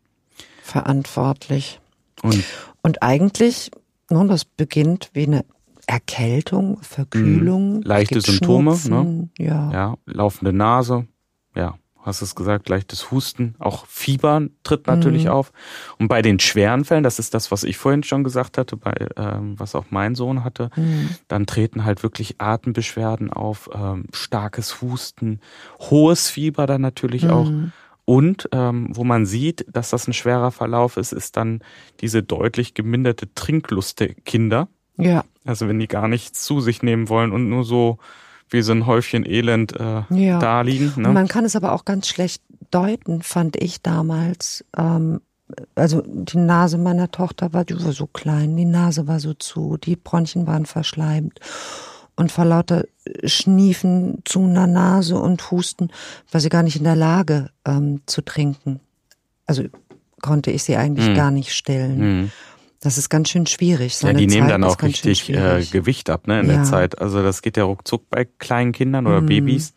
B: Verantwortlich.
C: Und,
B: und eigentlich, nun, das beginnt wie eine Erkältung, Verkühlung.
C: Leichte Symptome, ne?
B: Ja.
C: ja. Laufende Nase, ja, hast es gesagt, leichtes Husten, auch Fieber tritt natürlich mhm. auf. Und bei den schweren Fällen, das ist das, was ich vorhin schon gesagt hatte, bei ähm, was auch mein Sohn hatte, mhm. dann treten halt wirklich Atembeschwerden auf, ähm, starkes Husten, hohes Fieber dann natürlich mhm. auch. Und ähm, wo man sieht, dass das ein schwerer Verlauf ist, ist dann diese deutlich geminderte Trinklust der Kinder.
B: Ja.
C: Also wenn die gar nichts zu sich nehmen wollen und nur so wie so ein Häufchen Elend äh,
B: ja.
C: da liegen. Ne?
B: Man kann es aber auch ganz schlecht deuten, fand ich damals. Ähm, also die Nase meiner Tochter war, die war so klein, die Nase war so zu, die Bronchien waren verschleimt. Und vor lauter Schniefen zu einer Nase und Husten war sie gar nicht in der Lage ähm, zu trinken. Also konnte ich sie eigentlich mhm. gar nicht stillen. Mhm. Das ist ganz schön schwierig. So
C: ja, die nehmen
B: Zeit
C: dann auch richtig äh, Gewicht ab, ne, in ja. der Zeit. Also das geht ja ruckzuck bei kleinen Kindern oder mhm. Babys.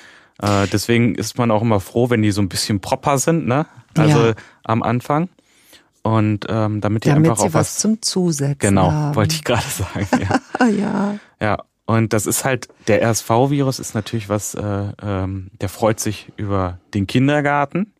C: Äh, deswegen ist man auch immer froh, wenn die so ein bisschen proper sind, ne? Also ja. am Anfang. Und ähm, damit die
B: damit
C: einfach
B: sie
C: auch
B: was, was zum Zusetzen
C: genau,
B: haben.
C: wollte ich gerade sagen. Ja.
B: ja.
C: Ja. Und das ist halt, der R S V-Virus ist natürlich was, äh, ähm, der freut sich über den Kindergarten.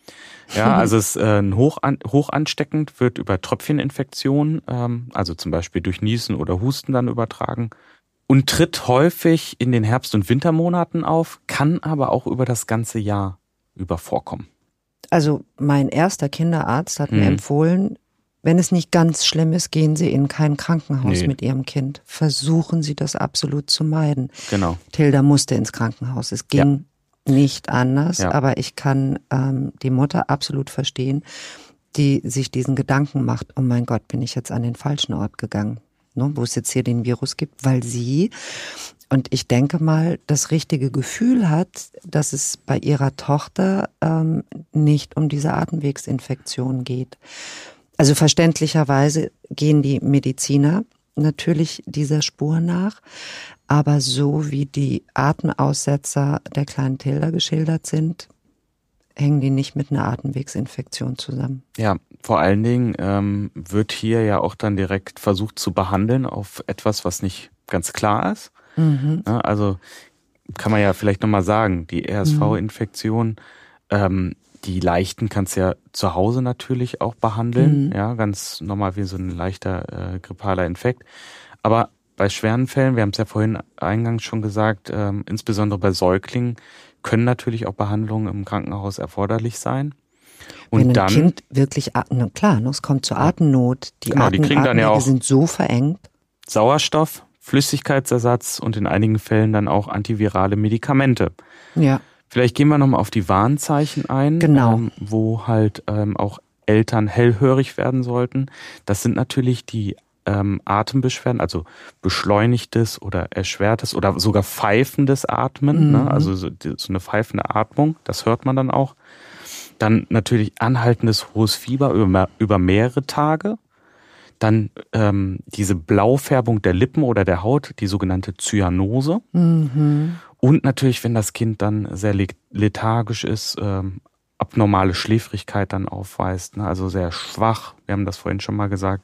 C: Ja, also es ist äh, hoch, an, hoch ansteckend, wird über Tröpfcheninfektionen, ähm, also zum Beispiel durch Niesen oder Husten dann übertragen und tritt häufig in den Herbst- und Wintermonaten auf, kann aber auch über das ganze Jahr über vorkommen.
B: Also mein erster Kinderarzt hat hm. mir empfohlen, wenn es nicht ganz schlimm ist, gehen Sie in kein Krankenhaus nee. mit Ihrem Kind. Versuchen Sie das absolut zu meiden.
C: Genau.
B: Tilda musste ins Krankenhaus. Es ging ja. nicht anders,
C: ja.
B: aber ich kann ähm, die Mutter absolut verstehen, die sich diesen Gedanken macht, oh mein Gott, bin ich jetzt an den falschen Ort gegangen, ne, wo es jetzt hier den Virus gibt, weil sie, und ich denke mal, das richtige Gefühl hat, dass es bei ihrer Tochter ähm, nicht um diese Atemwegsinfektion geht. Also verständlicherweise gehen die Mediziner natürlich dieser Spur nach, aber so wie die Atemaussetzer der kleinen Tilda geschildert sind, hängen die nicht mit einer Atemwegsinfektion zusammen.
C: Ja, vor allen Dingen ähm, wird hier ja auch dann direkt versucht zu behandeln auf etwas, was nicht ganz klar ist. Mhm. Ja, also kann man ja vielleicht nochmal sagen, die R S V-Infektion, mhm. ähm, die leichten kannst du ja zu Hause natürlich auch behandeln, mhm. ja, ganz normal wie so ein leichter äh, grippaler Infekt. Aber bei schweren Fällen, wir haben es ja vorhin eingangs schon gesagt, ähm, insbesondere bei Säuglingen, können natürlich auch Behandlungen im Krankenhaus erforderlich sein. Und
B: wenn ein
C: dann,
B: Kind wirklich, na klar, es kommt zur Atemnot, die,
C: genau,
B: Atem,
C: die kriegen dann ja auch
B: sind so verengt.
C: Sauerstoff, Flüssigkeitsersatz und in einigen Fällen dann auch antivirale Medikamente.
B: Ja.
C: Vielleicht gehen wir nochmal auf die Warnzeichen ein,
B: genau.
C: ähm, wo halt ähm, auch Eltern hellhörig werden sollten. Das sind natürlich die ähm, Atembeschwerden, also beschleunigtes oder erschwertes oder sogar pfeifendes Atmen, mhm. ne? Also so, so eine pfeifende Atmung, das hört man dann auch. Dann natürlich anhaltendes hohes Fieber über, über mehrere Tage. Dann ähm, diese Blaufärbung der Lippen oder der Haut, die sogenannte Zyanose.
B: Mhm.
C: Und natürlich, wenn das Kind dann sehr lethargisch ist, ähm, abnormale Schläfrigkeit dann aufweist, ne? Also sehr schwach, wir haben das vorhin schon mal gesagt.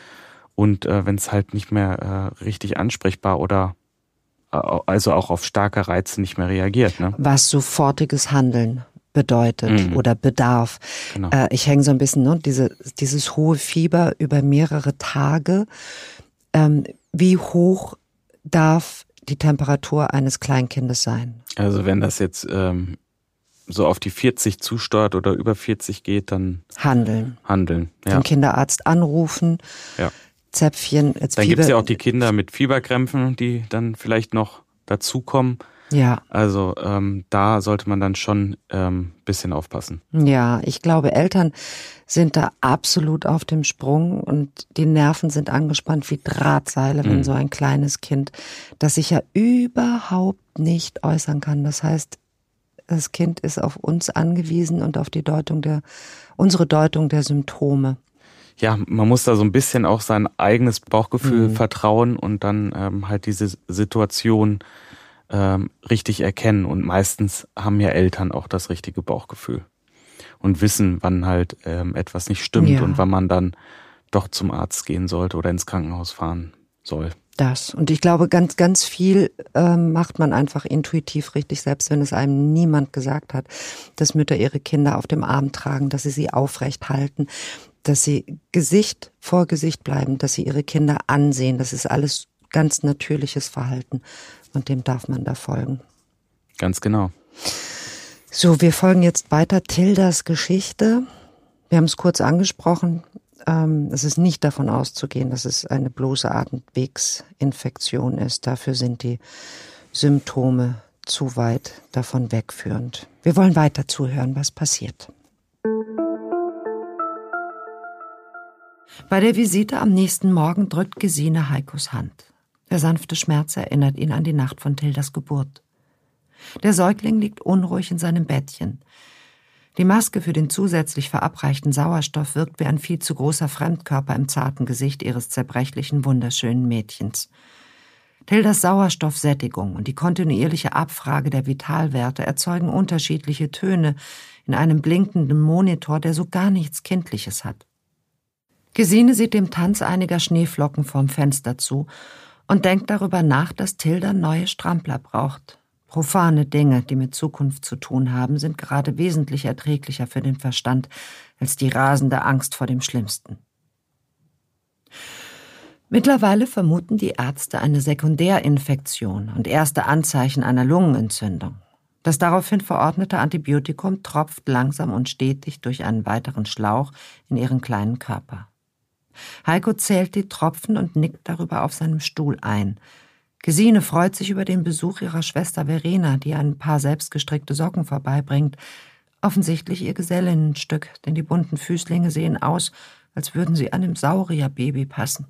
C: Und äh, wenn es halt nicht mehr äh, richtig ansprechbar oder äh, also auch auf starke Reize nicht mehr reagiert. Ne?
B: Was sofortiges Handeln bedeutet mhm. oder bedarf.
C: Genau.
B: Äh, ich hänge so ein bisschen, ne, diese, dieses hohe Fieber über mehrere Tage. Ähm, wie hoch darf die Temperatur eines Kleinkindes sein?
C: Also wenn das jetzt ähm, so auf die vierzig zusteuert oder über vierzig geht, dann
B: handeln.
C: Handeln, ja.
B: Den Kinderarzt anrufen,
C: ja.
B: Zäpfchen. Jetzt
C: dann
B: Fieber-
C: gibt es ja auch die Kinder mit Fieberkrämpfen, die dann vielleicht noch dazukommen.
B: Ja.
C: Also ähm, da sollte man dann schon ein ähm, bisschen aufpassen.
B: Ja, ich glaube, Eltern sind da absolut auf dem Sprung und die Nerven sind angespannt wie Drahtseile, wenn
C: Mhm.
B: so ein kleines Kind, das sich ja überhaupt nicht äußern kann. Das heißt, das Kind ist auf uns angewiesen und auf die Deutung der, unsere Deutung der Symptome.
C: Ja, man muss da so ein bisschen auch sein eigenes Bauchgefühl
B: Mhm.
C: vertrauen und dann ähm, halt diese Situation ähm, richtig erkennen. Und meistens haben ja Eltern auch das richtige Bauchgefühl und wissen, wann halt ähm, etwas nicht stimmt
B: Ja.
C: und wann man dann doch zum Arzt gehen sollte oder ins Krankenhaus fahren soll.
B: Das. Und ich glaube, ganz, ganz viel ähm, macht man einfach intuitiv richtig, selbst wenn es einem niemand gesagt hat, dass Mütter ihre Kinder auf dem Arm tragen, dass sie sie aufrecht halten, dass sie Gesicht vor Gesicht bleiben, dass sie ihre Kinder ansehen. Das ist alles ganz natürliches Verhalten und dem darf man da folgen.
C: Ganz genau.
B: So, wir folgen jetzt weiter Tildas Geschichte. Wir haben es kurz angesprochen. Ähm, es ist nicht davon auszugehen, dass es eine bloße Atemwegsinfektion ist. Dafür sind die Symptome zu weit davon wegführend. Wir wollen weiter zuhören, was passiert. Bei der Visite am nächsten Morgen drückt Gesine Heikos Hand. Der sanfte Schmerz erinnert ihn an die Nacht von Tildas Geburt. Der Säugling liegt unruhig in seinem Bettchen. Die Maske für den zusätzlich verabreichten Sauerstoff wirkt wie ein viel zu großer Fremdkörper im zarten Gesicht ihres zerbrechlichen, wunderschönen Mädchens. Tildas Sauerstoffsättigung und die kontinuierliche Abfrage der Vitalwerte erzeugen unterschiedliche Töne in einem blinkenden Monitor, der so gar nichts Kindliches hat. Gesine sieht dem Tanz einiger Schneeflocken vorm Fenster zu und denkt darüber nach, dass Tilda neue Strampler braucht. Profane Dinge, die mit Zukunft zu tun haben, sind gerade wesentlich erträglicher für den Verstand als die rasende Angst vor dem Schlimmsten. Mittlerweile vermuten die Ärzte eine Sekundärinfektion und erste Anzeichen einer Lungenentzündung. Das daraufhin verordnete Antibiotikum tropft langsam und stetig durch einen weiteren Schlauch in ihren kleinen Körper. Heiko zählt die Tropfen und nickt darüber auf seinem Stuhl ein. Gesine freut sich über den Besuch ihrer Schwester Verena, die ein paar selbstgestrickte Socken vorbeibringt. Offensichtlich ihr Gesellinnenstück, denn die bunten Füßlinge sehen aus, als würden sie einem Saurierbaby passen.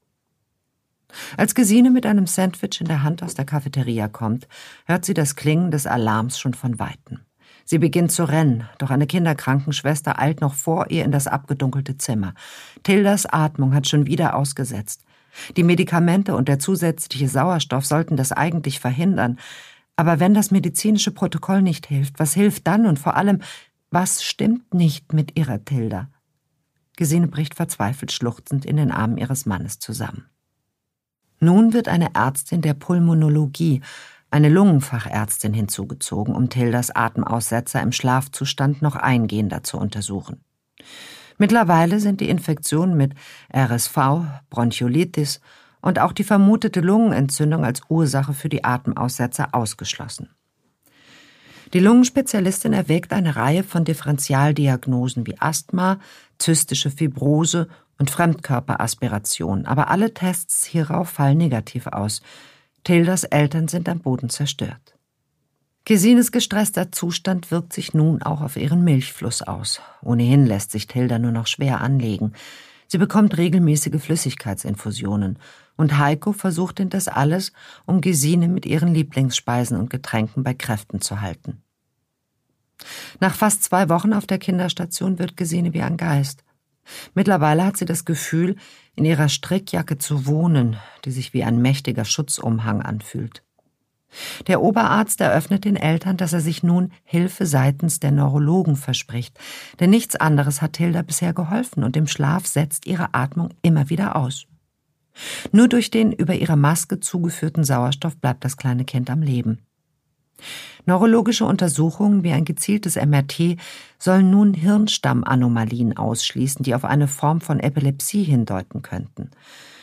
B: Als Gesine mit einem Sandwich in der Hand aus der Cafeteria kommt, hört sie das Klingen des Alarms schon von Weitem. Sie beginnt zu rennen, doch eine Kinderkrankenschwester eilt noch vor ihr in das abgedunkelte Zimmer. Tildas Atmung hat schon wieder ausgesetzt. Die Medikamente und der zusätzliche Sauerstoff sollten das eigentlich verhindern. Aber wenn das medizinische Protokoll nicht hilft, was hilft dann? Und vor allem, was stimmt nicht mit ihrer Tilda? Gesine bricht verzweifelt schluchzend in den Armen ihres Mannes zusammen. Nun wird eine Ärztin der Pulmonologie, eine Lungenfachärztin, hinzugezogen, um Tildas Atemaussetzer im Schlafzustand noch eingehender zu untersuchen. Mittlerweile sind die Infektionen mit R S V, Bronchiolitis und auch die vermutete Lungenentzündung als Ursache für die Atemaussetzer ausgeschlossen. Die Lungenspezialistin erwägt eine Reihe von Differentialdiagnosen wie Asthma, zystische Fibrose und Fremdkörperaspiration, aber alle Tests hierauf fallen negativ aus. Tildas Eltern sind am Boden zerstört. Gesines gestresster Zustand wirkt sich nun auch auf ihren Milchfluss aus. Ohnehin lässt sich Tilda nur noch schwer anlegen. Sie bekommt regelmäßige Flüssigkeitsinfusionen und Heiko versucht in das alles, um Gesine mit ihren Lieblingsspeisen und Getränken bei Kräften zu halten. Nach fast zwei Wochen auf der Kinderstation wird Gesine wie ein Geist. Mittlerweile hat sie das Gefühl, in ihrer Strickjacke zu wohnen, die sich wie ein mächtiger Schutzumhang anfühlt. Der Oberarzt eröffnet den Eltern, dass er sich nun Hilfe seitens der Neurologen verspricht, denn nichts anderes hat Tilda bisher geholfen und im Schlaf setzt ihre Atmung immer wieder aus. Nur durch den über ihre Maske zugeführten Sauerstoff bleibt das kleine Kind am Leben. Neurologische Untersuchungen wie ein gezieltes M R T sollen nun Hirnstammmanomalien ausschließen, die auf eine Form von Epilepsie hindeuten könnten.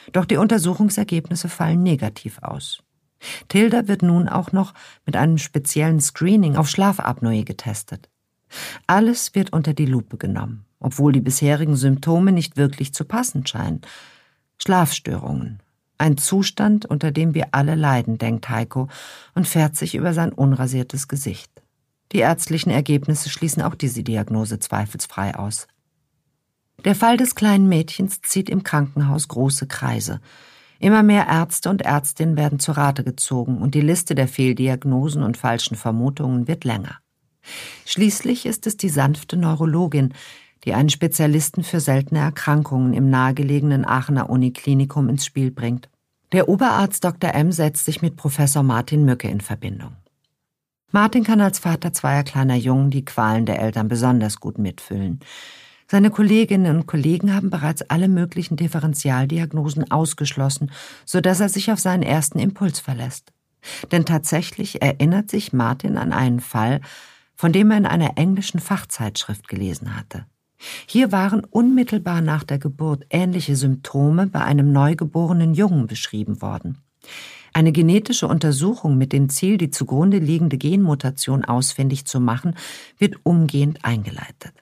B: Doch die Untersuchungsergebnisse fallen negativ aus. Tilda wird nun auch noch mit einem speziellen Screening auf Schlafapnoe getestet. Alles wird unter die Lupe genommen, obwohl die bisherigen Symptome nicht wirklich zu passen scheinen. Schlafstörungen. Ein Zustand, unter dem wir alle leiden, denkt Heiko und fährt sich über sein unrasiertes Gesicht. Die ärztlichen Ergebnisse schließen auch diese Diagnose zweifelsfrei aus. Der Fall des kleinen Mädchens zieht im Krankenhaus große Kreise. Immer mehr Ärzte und Ärztinnen werden zu Rate gezogen und die Liste der Fehldiagnosen und falschen Vermutungen wird länger. Schließlich ist es die sanfte Neurologin, die einen Spezialisten für seltene Erkrankungen im nahegelegenen Aachener Uniklinikum ins Spiel bringt. Der Oberarzt Doktor M. setzt sich mit Professor Martin Mücke in Verbindung. Martin kann als Vater zweier kleiner Jungen die Qualen der Eltern besonders gut mitfühlen. Seine Kolleginnen und Kollegen haben bereits alle möglichen Differentialdiagnosen ausgeschlossen, sodass er sich auf seinen ersten Impuls verlässt. Denn tatsächlich erinnert sich Martin an einen Fall, von dem er in einer englischen Fachzeitschrift gelesen hatte. Hier waren unmittelbar nach der Geburt ähnliche Symptome bei einem neugeborenen Jungen beschrieben worden. Eine genetische Untersuchung mit dem Ziel, die zugrunde liegende Genmutation ausfindig zu machen, wird umgehend eingeleitet.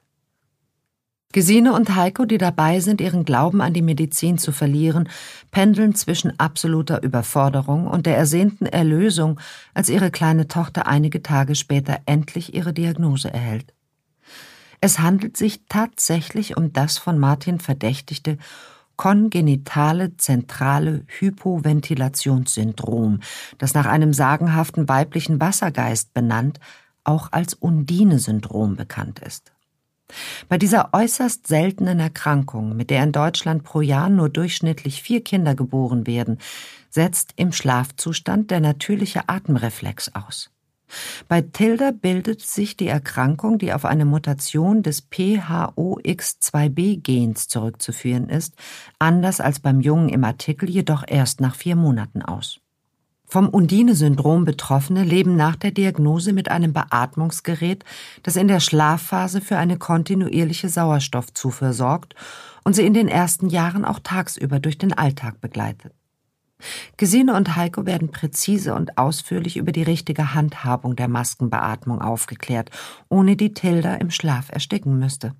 B: Gesine und Heiko, die dabei sind, ihren Glauben an die Medizin zu verlieren, pendeln zwischen absoluter Überforderung und der ersehnten Erlösung, als ihre kleine Tochter einige Tage später endlich ihre Diagnose erhält. Es handelt sich tatsächlich um das von Martin verdächtigte kongenitale zentrale Hypoventilationssyndrom, das nach einem sagenhaften weiblichen Wassergeist benannt auch als Undine-Syndrom bekannt ist. Bei dieser äußerst seltenen Erkrankung, mit der in Deutschland pro Jahr nur durchschnittlich vier Kinder geboren werden, setzt im Schlafzustand der natürliche Atemreflex aus. Bei Tilda bildet sich die Erkrankung, die auf eine Mutation des P H O X zwei B Gens zurückzuführen ist, anders als beim Jungen im Artikel jedoch erst nach vier Monaten aus. Vom Undine-Syndrom Betroffene leben nach der Diagnose mit einem Beatmungsgerät, das in der Schlafphase für eine kontinuierliche Sauerstoffzufuhr sorgt und sie in den ersten Jahren auch tagsüber durch den Alltag begleitet. Gesine und Heiko werden präzise und ausführlich über die richtige Handhabung der Maskenbeatmung aufgeklärt, ohne die Tilda im Schlaf ersticken müsste.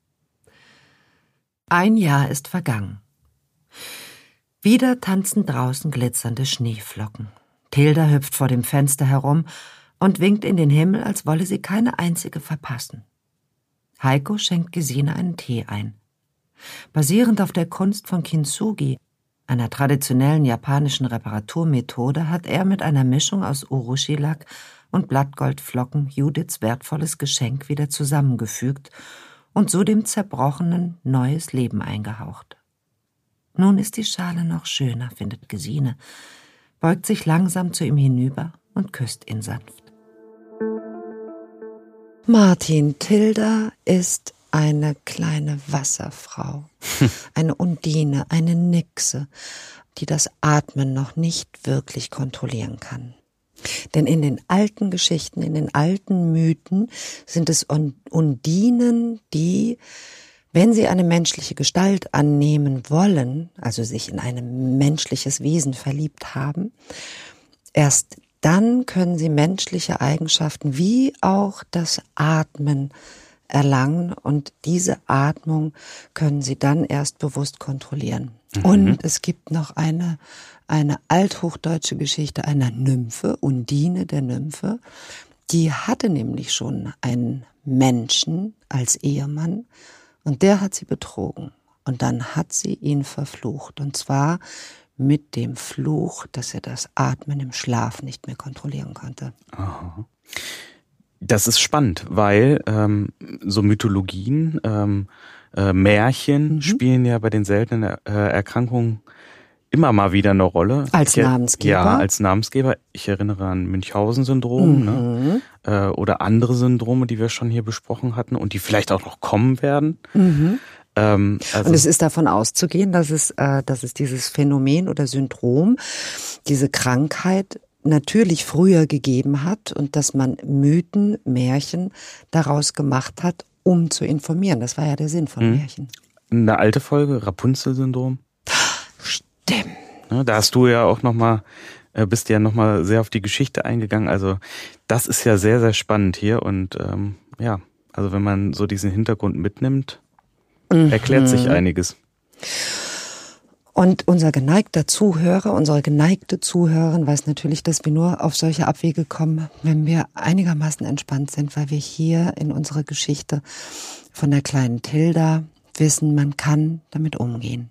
B: Ein Jahr ist vergangen. Wieder tanzen draußen glitzernde Schneeflocken. Tilda hüpft vor dem Fenster herum und winkt in den Himmel, als wolle sie keine einzige verpassen. Heiko schenkt Gesine einen Tee ein. Basierend auf der Kunst von Kintsugi, einer traditionellen japanischen Reparaturmethode, hat er mit einer Mischung aus Urushi-Lack und Blattgoldflocken Judiths wertvolles Geschenk wieder zusammengefügt und so dem Zerbrochenen neues Leben eingehaucht. Nun ist die Schale noch schöner, findet Gesine, beugt sich langsam zu ihm hinüber und küsst ihn sanft. Martin, Tilda ist eine kleine Wasserfrau, eine Undine, eine Nixe, die das Atmen noch nicht wirklich kontrollieren kann. Denn in den alten Geschichten, in den alten Mythen sind es Undinen, die, wenn sie eine menschliche Gestalt annehmen wollen, also sich in ein menschliches Wesen verliebt haben, erst dann können sie menschliche Eigenschaften wie auch das Atmen erlangen und diese Atmung können sie dann erst bewusst kontrollieren. Mhm. Und es gibt noch eine, eine althochdeutsche Geschichte einer Nymphe, Undine der Nymphe, die hatte nämlich schon einen Menschen als Ehemann und der hat sie betrogen und dann hat sie ihn verflucht und zwar mit dem Fluch, dass er das Atmen im Schlaf nicht mehr kontrollieren konnte.
C: Aha. Das ist spannend, weil ähm, so Mythologien, ähm, äh, Märchen mhm. spielen ja bei den seltenen äh, Erkrankungen immer mal wieder eine Rolle.
B: Als
C: ich,
B: Namensgeber?
C: Ja, als Namensgeber. Ich erinnere an Münchhausen-Syndrom mhm. ne? äh, oder andere Syndrome, die wir schon hier besprochen hatten und die vielleicht auch noch kommen werden.
B: Mhm.
C: Ähm, also
B: und es ist davon auszugehen, dass es, äh, dass es dieses Phänomen oder Syndrom, diese Krankheit natürlich früher gegeben hat und dass man Mythen, Märchen daraus gemacht hat, um zu informieren. Das war ja der Sinn von
C: mhm.
B: Märchen.
C: Eine alte Folge, Rapunzel-Syndrom.
B: Stimmt.
C: Ne, da hast du ja auch nochmal, äh, bist ja nochmal sehr auf die Geschichte eingegangen. Also das ist ja sehr, sehr spannend hier. Und ähm, ja, also wenn man so diesen Hintergrund mitnimmt, mhm. erklärt sich einiges.
B: Und unser geneigter Zuhörer, unsere geneigte Zuhörerin weiß natürlich, dass wir nur auf solche Abwege kommen, wenn wir einigermaßen entspannt sind, weil wir hier in unserer Geschichte von der kleinen Tilda wissen, man kann damit umgehen.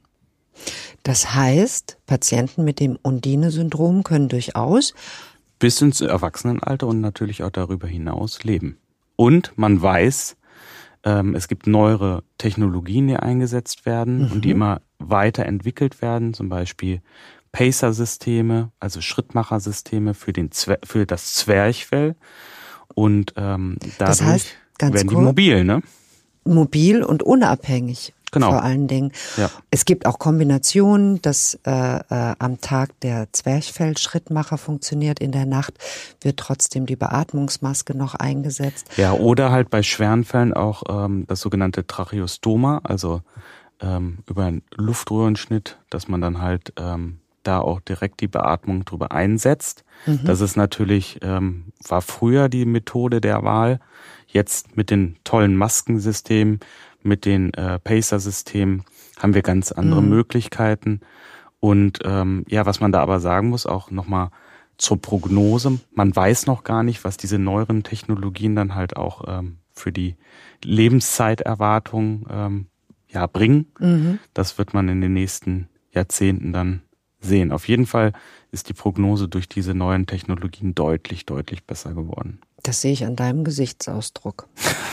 B: Das heißt, Patienten mit dem Undine-Syndrom können durchaus
C: bis ins Erwachsenenalter und natürlich auch darüber hinaus leben. Und man weiß, ähm, es gibt neuere Technologien, die eingesetzt werden mhm. und die immer weiterentwickelt werden, zum Beispiel Pacer-Systeme, also Schrittmachersysteme für den Zwer- für das Zwerchfell. Und ähm, dadurch
B: das heißt, ganz
C: werden die
B: kurz,
C: mobil, ne?
B: Mobil und unabhängig. Genau. Vor allen Dingen. Ja. Es gibt auch Kombinationen, dass äh, äh, am Tag der Zwerchfell-Schrittmacher funktioniert, in der Nacht wird trotzdem die Beatmungsmaske noch eingesetzt.
C: Ja, oder halt bei schweren Fällen auch ähm, das sogenannte Tracheostoma, also ähm, über einen Luftröhrenschnitt, dass man dann halt ähm, da auch direkt die Beatmung drüber einsetzt. Mhm. Das ist natürlich, ähm, war früher die Methode der Wahl. Jetzt mit den tollen Maskensystemen, mit den äh, Pacer-Systemen haben wir ganz andere mhm. Möglichkeiten. Und ähm, ja, was man da aber sagen muss, auch nochmal zur Prognose, man weiß noch gar nicht, was diese neueren Technologien dann halt auch ähm, für die Lebenszeiterwartung ähm, ja, bringen. Mhm. Das wird man in den nächsten Jahrzehnten dann sehen. Auf jeden Fall ist die Prognose durch diese neuen Technologien deutlich, deutlich besser geworden.
B: Das sehe ich an deinem Gesichtsausdruck.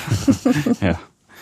C: Ja.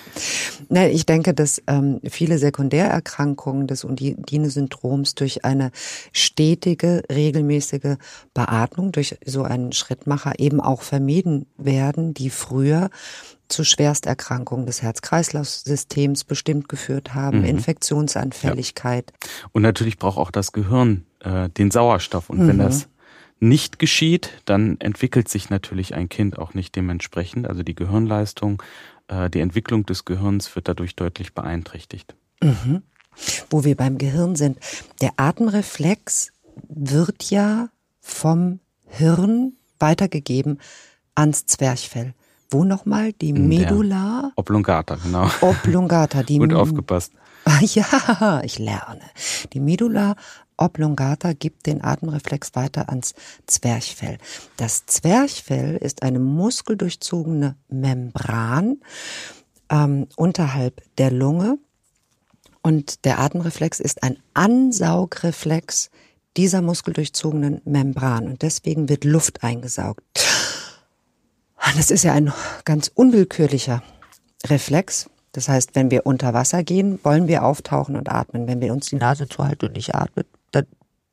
B: Na, ich denke, dass ähm, viele Sekundärerkrankungen des Undine-Syndroms durch eine stetige, regelmäßige Beatmung, durch so einen Schrittmacher eben auch vermieden werden, die früher zu Schwersterkrankungen des Herz-Kreislauf-Systems bestimmt geführt haben, mhm. Infektionsanfälligkeit.
C: Ja. Und natürlich braucht auch das Gehirn äh, den Sauerstoff. Und mhm. wenn das nicht geschieht, dann entwickelt sich natürlich ein Kind auch nicht dementsprechend. Also die Gehirnleistung, äh, die Entwicklung des Gehirns wird dadurch deutlich beeinträchtigt.
B: Mhm. Wo wir beim Gehirn sind. Der Atemreflex wird ja vom Hirn weitergegeben ans Zwerchfell. Wo nochmal? Die Medulla?
C: Oblongata, genau.
B: Oblongata. Die
C: Gut aufgepasst.
B: Ja, ich lerne. Die Medulla oblongata gibt den Atemreflex weiter ans Zwerchfell. Das Zwerchfell ist eine muskeldurchzogene Membran ähm, unterhalb der Lunge und der Atemreflex ist ein Ansaugreflex dieser muskeldurchzogenen Membran und deswegen wird Luft eingesaugt. Das ist ja ein ganz unwillkürlicher Reflex. Das heißt, wenn wir unter Wasser gehen, wollen wir auftauchen und atmen. Wenn wir uns die Nase zuhalten und nicht atmen, dann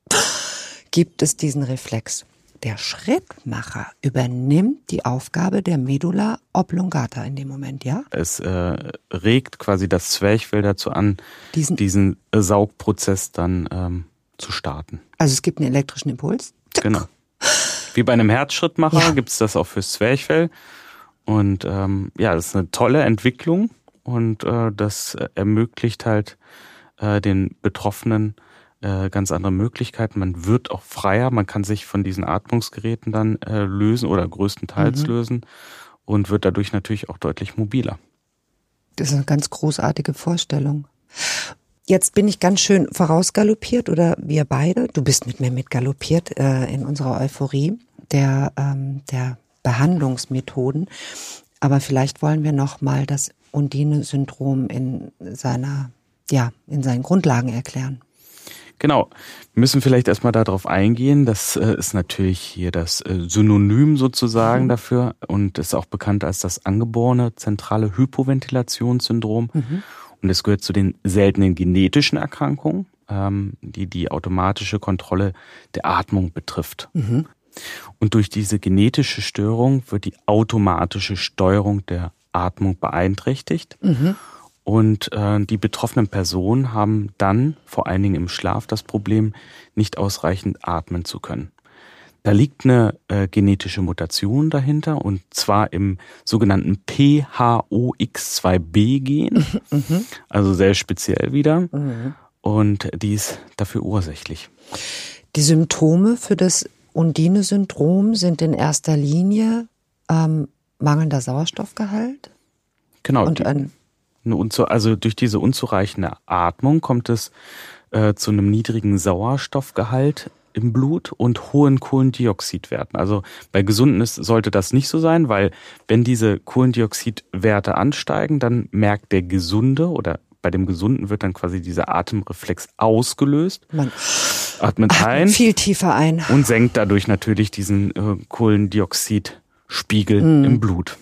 B: gibt es diesen Reflex. Der Schrittmacher übernimmt die Aufgabe der Medulla oblongata in dem Moment, ja?
C: Es äh, regt quasi das Zwerchfell dazu an, diesen, diesen äh, Saugprozess dann ähm, zu starten.
B: Also es gibt einen elektrischen Impuls?
C: Genau. Wie bei einem Herzschrittmacher ja. gibt es das auch fürs Zwerchfell. Und ähm, ja, das ist eine tolle Entwicklung. Und äh, das ermöglicht halt äh, den Betroffenen äh, ganz andere Möglichkeiten. Man wird auch freier, man kann sich von diesen Atmungsgeräten dann äh, lösen oder größtenteils mhm. lösen und wird dadurch natürlich auch deutlich mobiler.
B: Das ist eine ganz großartige Vorstellung. Jetzt bin ich ganz schön vorausgaloppiert oder wir beide. Du bist mit mir mitgaloppiert äh, in unserer Euphorie der, ähm, der Behandlungsmethoden. Aber vielleicht wollen wir noch mal das Undine-Syndrom in seiner, ja, in seinen Grundlagen erklären.
C: Genau. Wir müssen vielleicht erstmal darauf eingehen. Das äh, ist natürlich hier das äh, Synonym sozusagen mhm. dafür und ist auch bekannt als das angeborene zentrale Hypoventilationssyndrom. Mhm. Und es gehört zu den seltenen genetischen Erkrankungen, ähm, die die automatische Kontrolle der Atmung betrifft. Mhm. Und durch diese genetische Störung wird die automatische Steuerung der Atmung beeinträchtigt. Mhm. Und äh, die betroffenen Personen haben dann, vor allen Dingen im Schlaf, das Problem, nicht ausreichend atmen zu können. Da liegt eine äh, genetische Mutation dahinter, und zwar im sogenannten P H O X zwei B Gen, mhm. also sehr speziell wieder. Mhm. und die ist dafür ursächlich.
B: Die Symptome für das Undine-Syndrom sind in erster Linie ähm, mangelnder Sauerstoffgehalt.
C: Genau.
B: Und
C: die,
B: ein
C: eine unzu, also durch diese unzureichende Atmung kommt es äh, zu einem niedrigen Sauerstoffgehalt im Blut und hohen Kohlendioxidwerten. Also bei Gesunden ist, sollte das nicht so sein, weil wenn diese Kohlendioxidwerte ansteigen, dann merkt der Gesunde oder bei dem Gesunden wird dann quasi dieser Atemreflex ausgelöst.
B: Man
C: atmet ein,
B: viel tiefer ein
C: und senkt dadurch natürlich diesen äh, Kohlendioxidspiegel mhm. im Blut.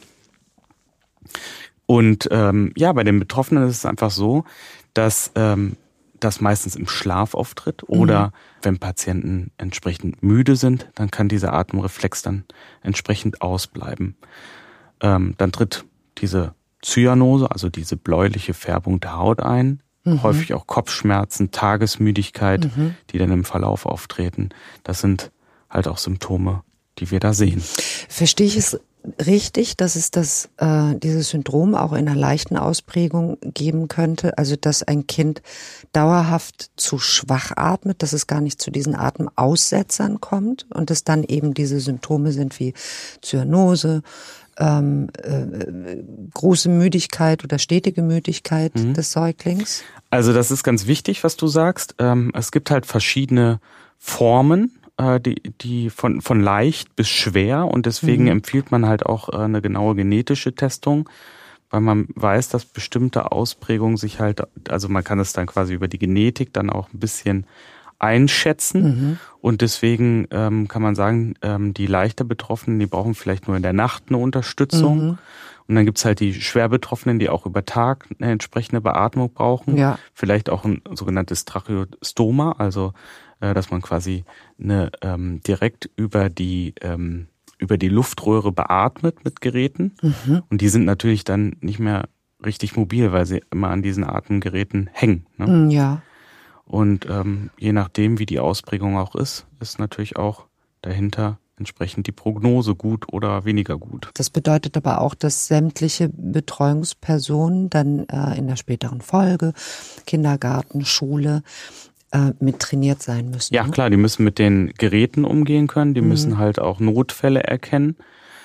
C: Und ähm, ja, bei den Betroffenen ist es einfach so, dass ähm, das meistens im Schlaf auftritt oder mhm. wenn Patienten entsprechend müde sind, dann kann dieser Atemreflex dann entsprechend ausbleiben. Ähm, dann tritt diese Zyanose, also diese bläuliche Färbung der Haut ein, mhm. häufig auch Kopfschmerzen, Tagesmüdigkeit, mhm. die dann im Verlauf auftreten. Das sind halt auch Symptome, die wir da sehen.
B: Verstehe ich es richtig, dass es das, äh, dieses Syndrom auch in einer leichten Ausprägung geben könnte? Also, dass ein Kind dauerhaft zu schwach atmet, dass es gar nicht zu diesen Atemaussetzern kommt und es dann eben diese Symptome sind wie Zyanose, ähm, äh, große Müdigkeit oder stetige Müdigkeit mhm. des Säuglings?
C: Also, das ist ganz wichtig, was du sagst. Ähm, es gibt halt verschiedene Formen, die, die von, von leicht bis schwer, und deswegen mhm. empfiehlt man halt auch eine genaue genetische Testung, weil man weiß, dass bestimmte Ausprägungen sich halt, also man kann es dann quasi über die Genetik dann auch ein bisschen einschätzen mhm. und deswegen ähm, kann man sagen, ähm, die leichter Betroffenen, die brauchen vielleicht nur in der Nacht eine Unterstützung mhm. und dann gibt's halt die schwer Betroffenen, die auch über Tag eine entsprechende Beatmung brauchen, ja. vielleicht auch ein sogenanntes Tracheostoma, also dass man quasi eine, ähm, direkt über die ähm, über die Luftröhre beatmet mit Geräten mhm. und die sind natürlich dann nicht mehr richtig mobil, weil sie immer an diesen Atemgeräten hängen. Ne?
B: Ja.
C: Und ähm, je nachdem, wie die Ausprägung auch ist, ist natürlich auch dahinter entsprechend die Prognose gut oder weniger gut.
B: Das bedeutet aber auch, dass sämtliche Betreuungspersonen dann äh, in der späteren Folge, Kindergarten, Schule, mit trainiert sein müssen.
C: Ja,
B: ne?
C: klar, die müssen mit den Geräten umgehen können, die mhm. müssen halt auch Notfälle erkennen.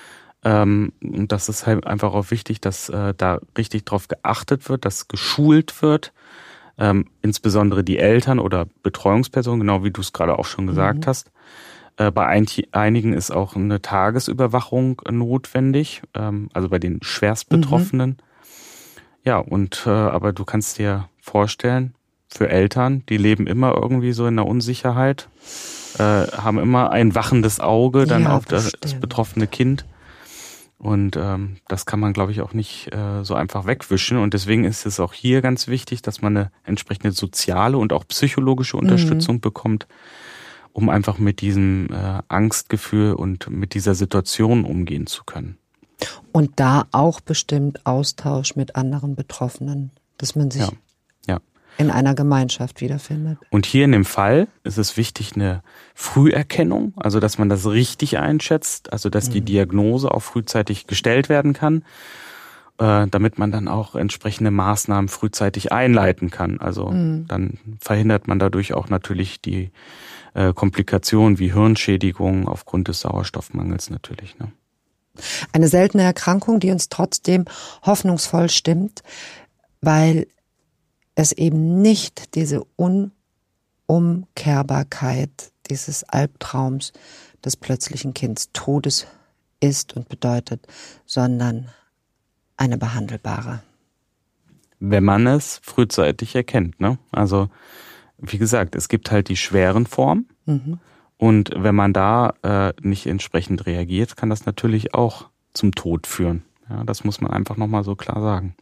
C: Ähm, und das ist halt einfach auch wichtig, dass äh, da richtig drauf geachtet wird, dass geschult wird. Ähm, insbesondere die Eltern oder Betreuungspersonen, genau wie du es gerade auch schon gesagt mhm. hast. Äh, bei ein, einigen ist auch eine Tagesüberwachung notwendig, ähm, also bei den Schwerstbetroffenen. Mhm. Ja, und äh, aber du kannst dir vorstellen, für Eltern, die leben immer irgendwie so in der Unsicherheit, äh, haben immer ein wachendes Auge dann ja, auf das, das betroffene Kind. Und ähm, das kann man, glaube ich, auch nicht äh, so einfach wegwischen. Und deswegen ist es auch hier ganz wichtig, dass man eine entsprechende soziale und auch psychologische Unterstützung mhm. bekommt, um einfach mit diesem äh, Angstgefühl und mit dieser Situation umgehen zu können.
B: Und da auch bestimmt Austausch mit anderen Betroffenen, dass man sich...
C: Ja. Ja.
B: in einer Gemeinschaft wiederfindet.
C: Und hier in dem Fall ist es wichtig, eine Früherkennung, also dass man das richtig einschätzt, also dass mhm. die Diagnose auch frühzeitig gestellt werden kann, äh, damit man dann auch entsprechende Maßnahmen frühzeitig einleiten kann. Also mhm. dann verhindert man dadurch auch natürlich die äh, Komplikationen wie Hirnschädigungen aufgrund des Sauerstoffmangels natürlich. Ne?
B: Eine seltene Erkrankung, die uns trotzdem hoffnungsvoll stimmt, weil es eben nicht diese Unumkehrbarkeit dieses Albtraums des plötzlichen Kindstodes ist und bedeutet, sondern eine behandelbare.
C: Wenn man es frühzeitig erkennt, ne? Also, wie gesagt, es gibt halt die schweren Formen mhm. und wenn man da äh, nicht entsprechend reagiert, kann das natürlich auch zum Tod führen. Ja, das muss man einfach nochmal so klar sagen.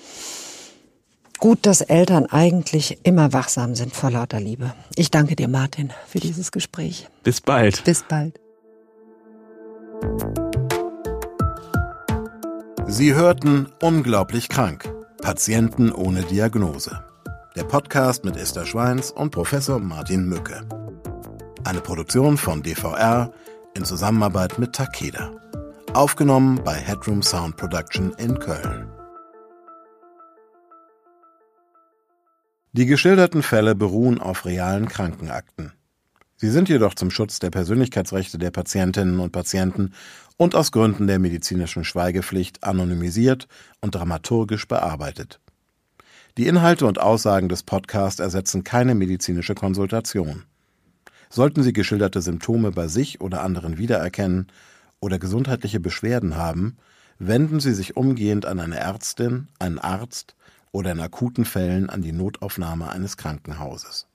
B: Gut, dass Eltern eigentlich immer wachsam sind vor lauter Liebe. Ich danke dir, Martin, für dieses Gespräch.
C: Bis bald.
B: Bis bald.
A: Sie hörten Unglaublich krank. Patienten ohne Diagnose. Der Podcast mit Esther Schweins und Professor Martin Mücke. Eine Produktion von D V R in Zusammenarbeit mit Takeda. Aufgenommen bei Headroom Sound Production in Köln. Die geschilderten Fälle beruhen auf realen Krankenakten. Sie sind jedoch zum Schutz der Persönlichkeitsrechte der Patientinnen und Patienten und aus Gründen der medizinischen Schweigepflicht anonymisiert und dramaturgisch bearbeitet. Die Inhalte und Aussagen des Podcasts ersetzen keine medizinische Konsultation. Sollten Sie geschilderte Symptome bei sich oder anderen wiedererkennen oder gesundheitliche Beschwerden haben, wenden Sie sich umgehend an eine Ärztin, einen Arzt oder in akuten Fällen an die Notaufnahme eines Krankenhauses.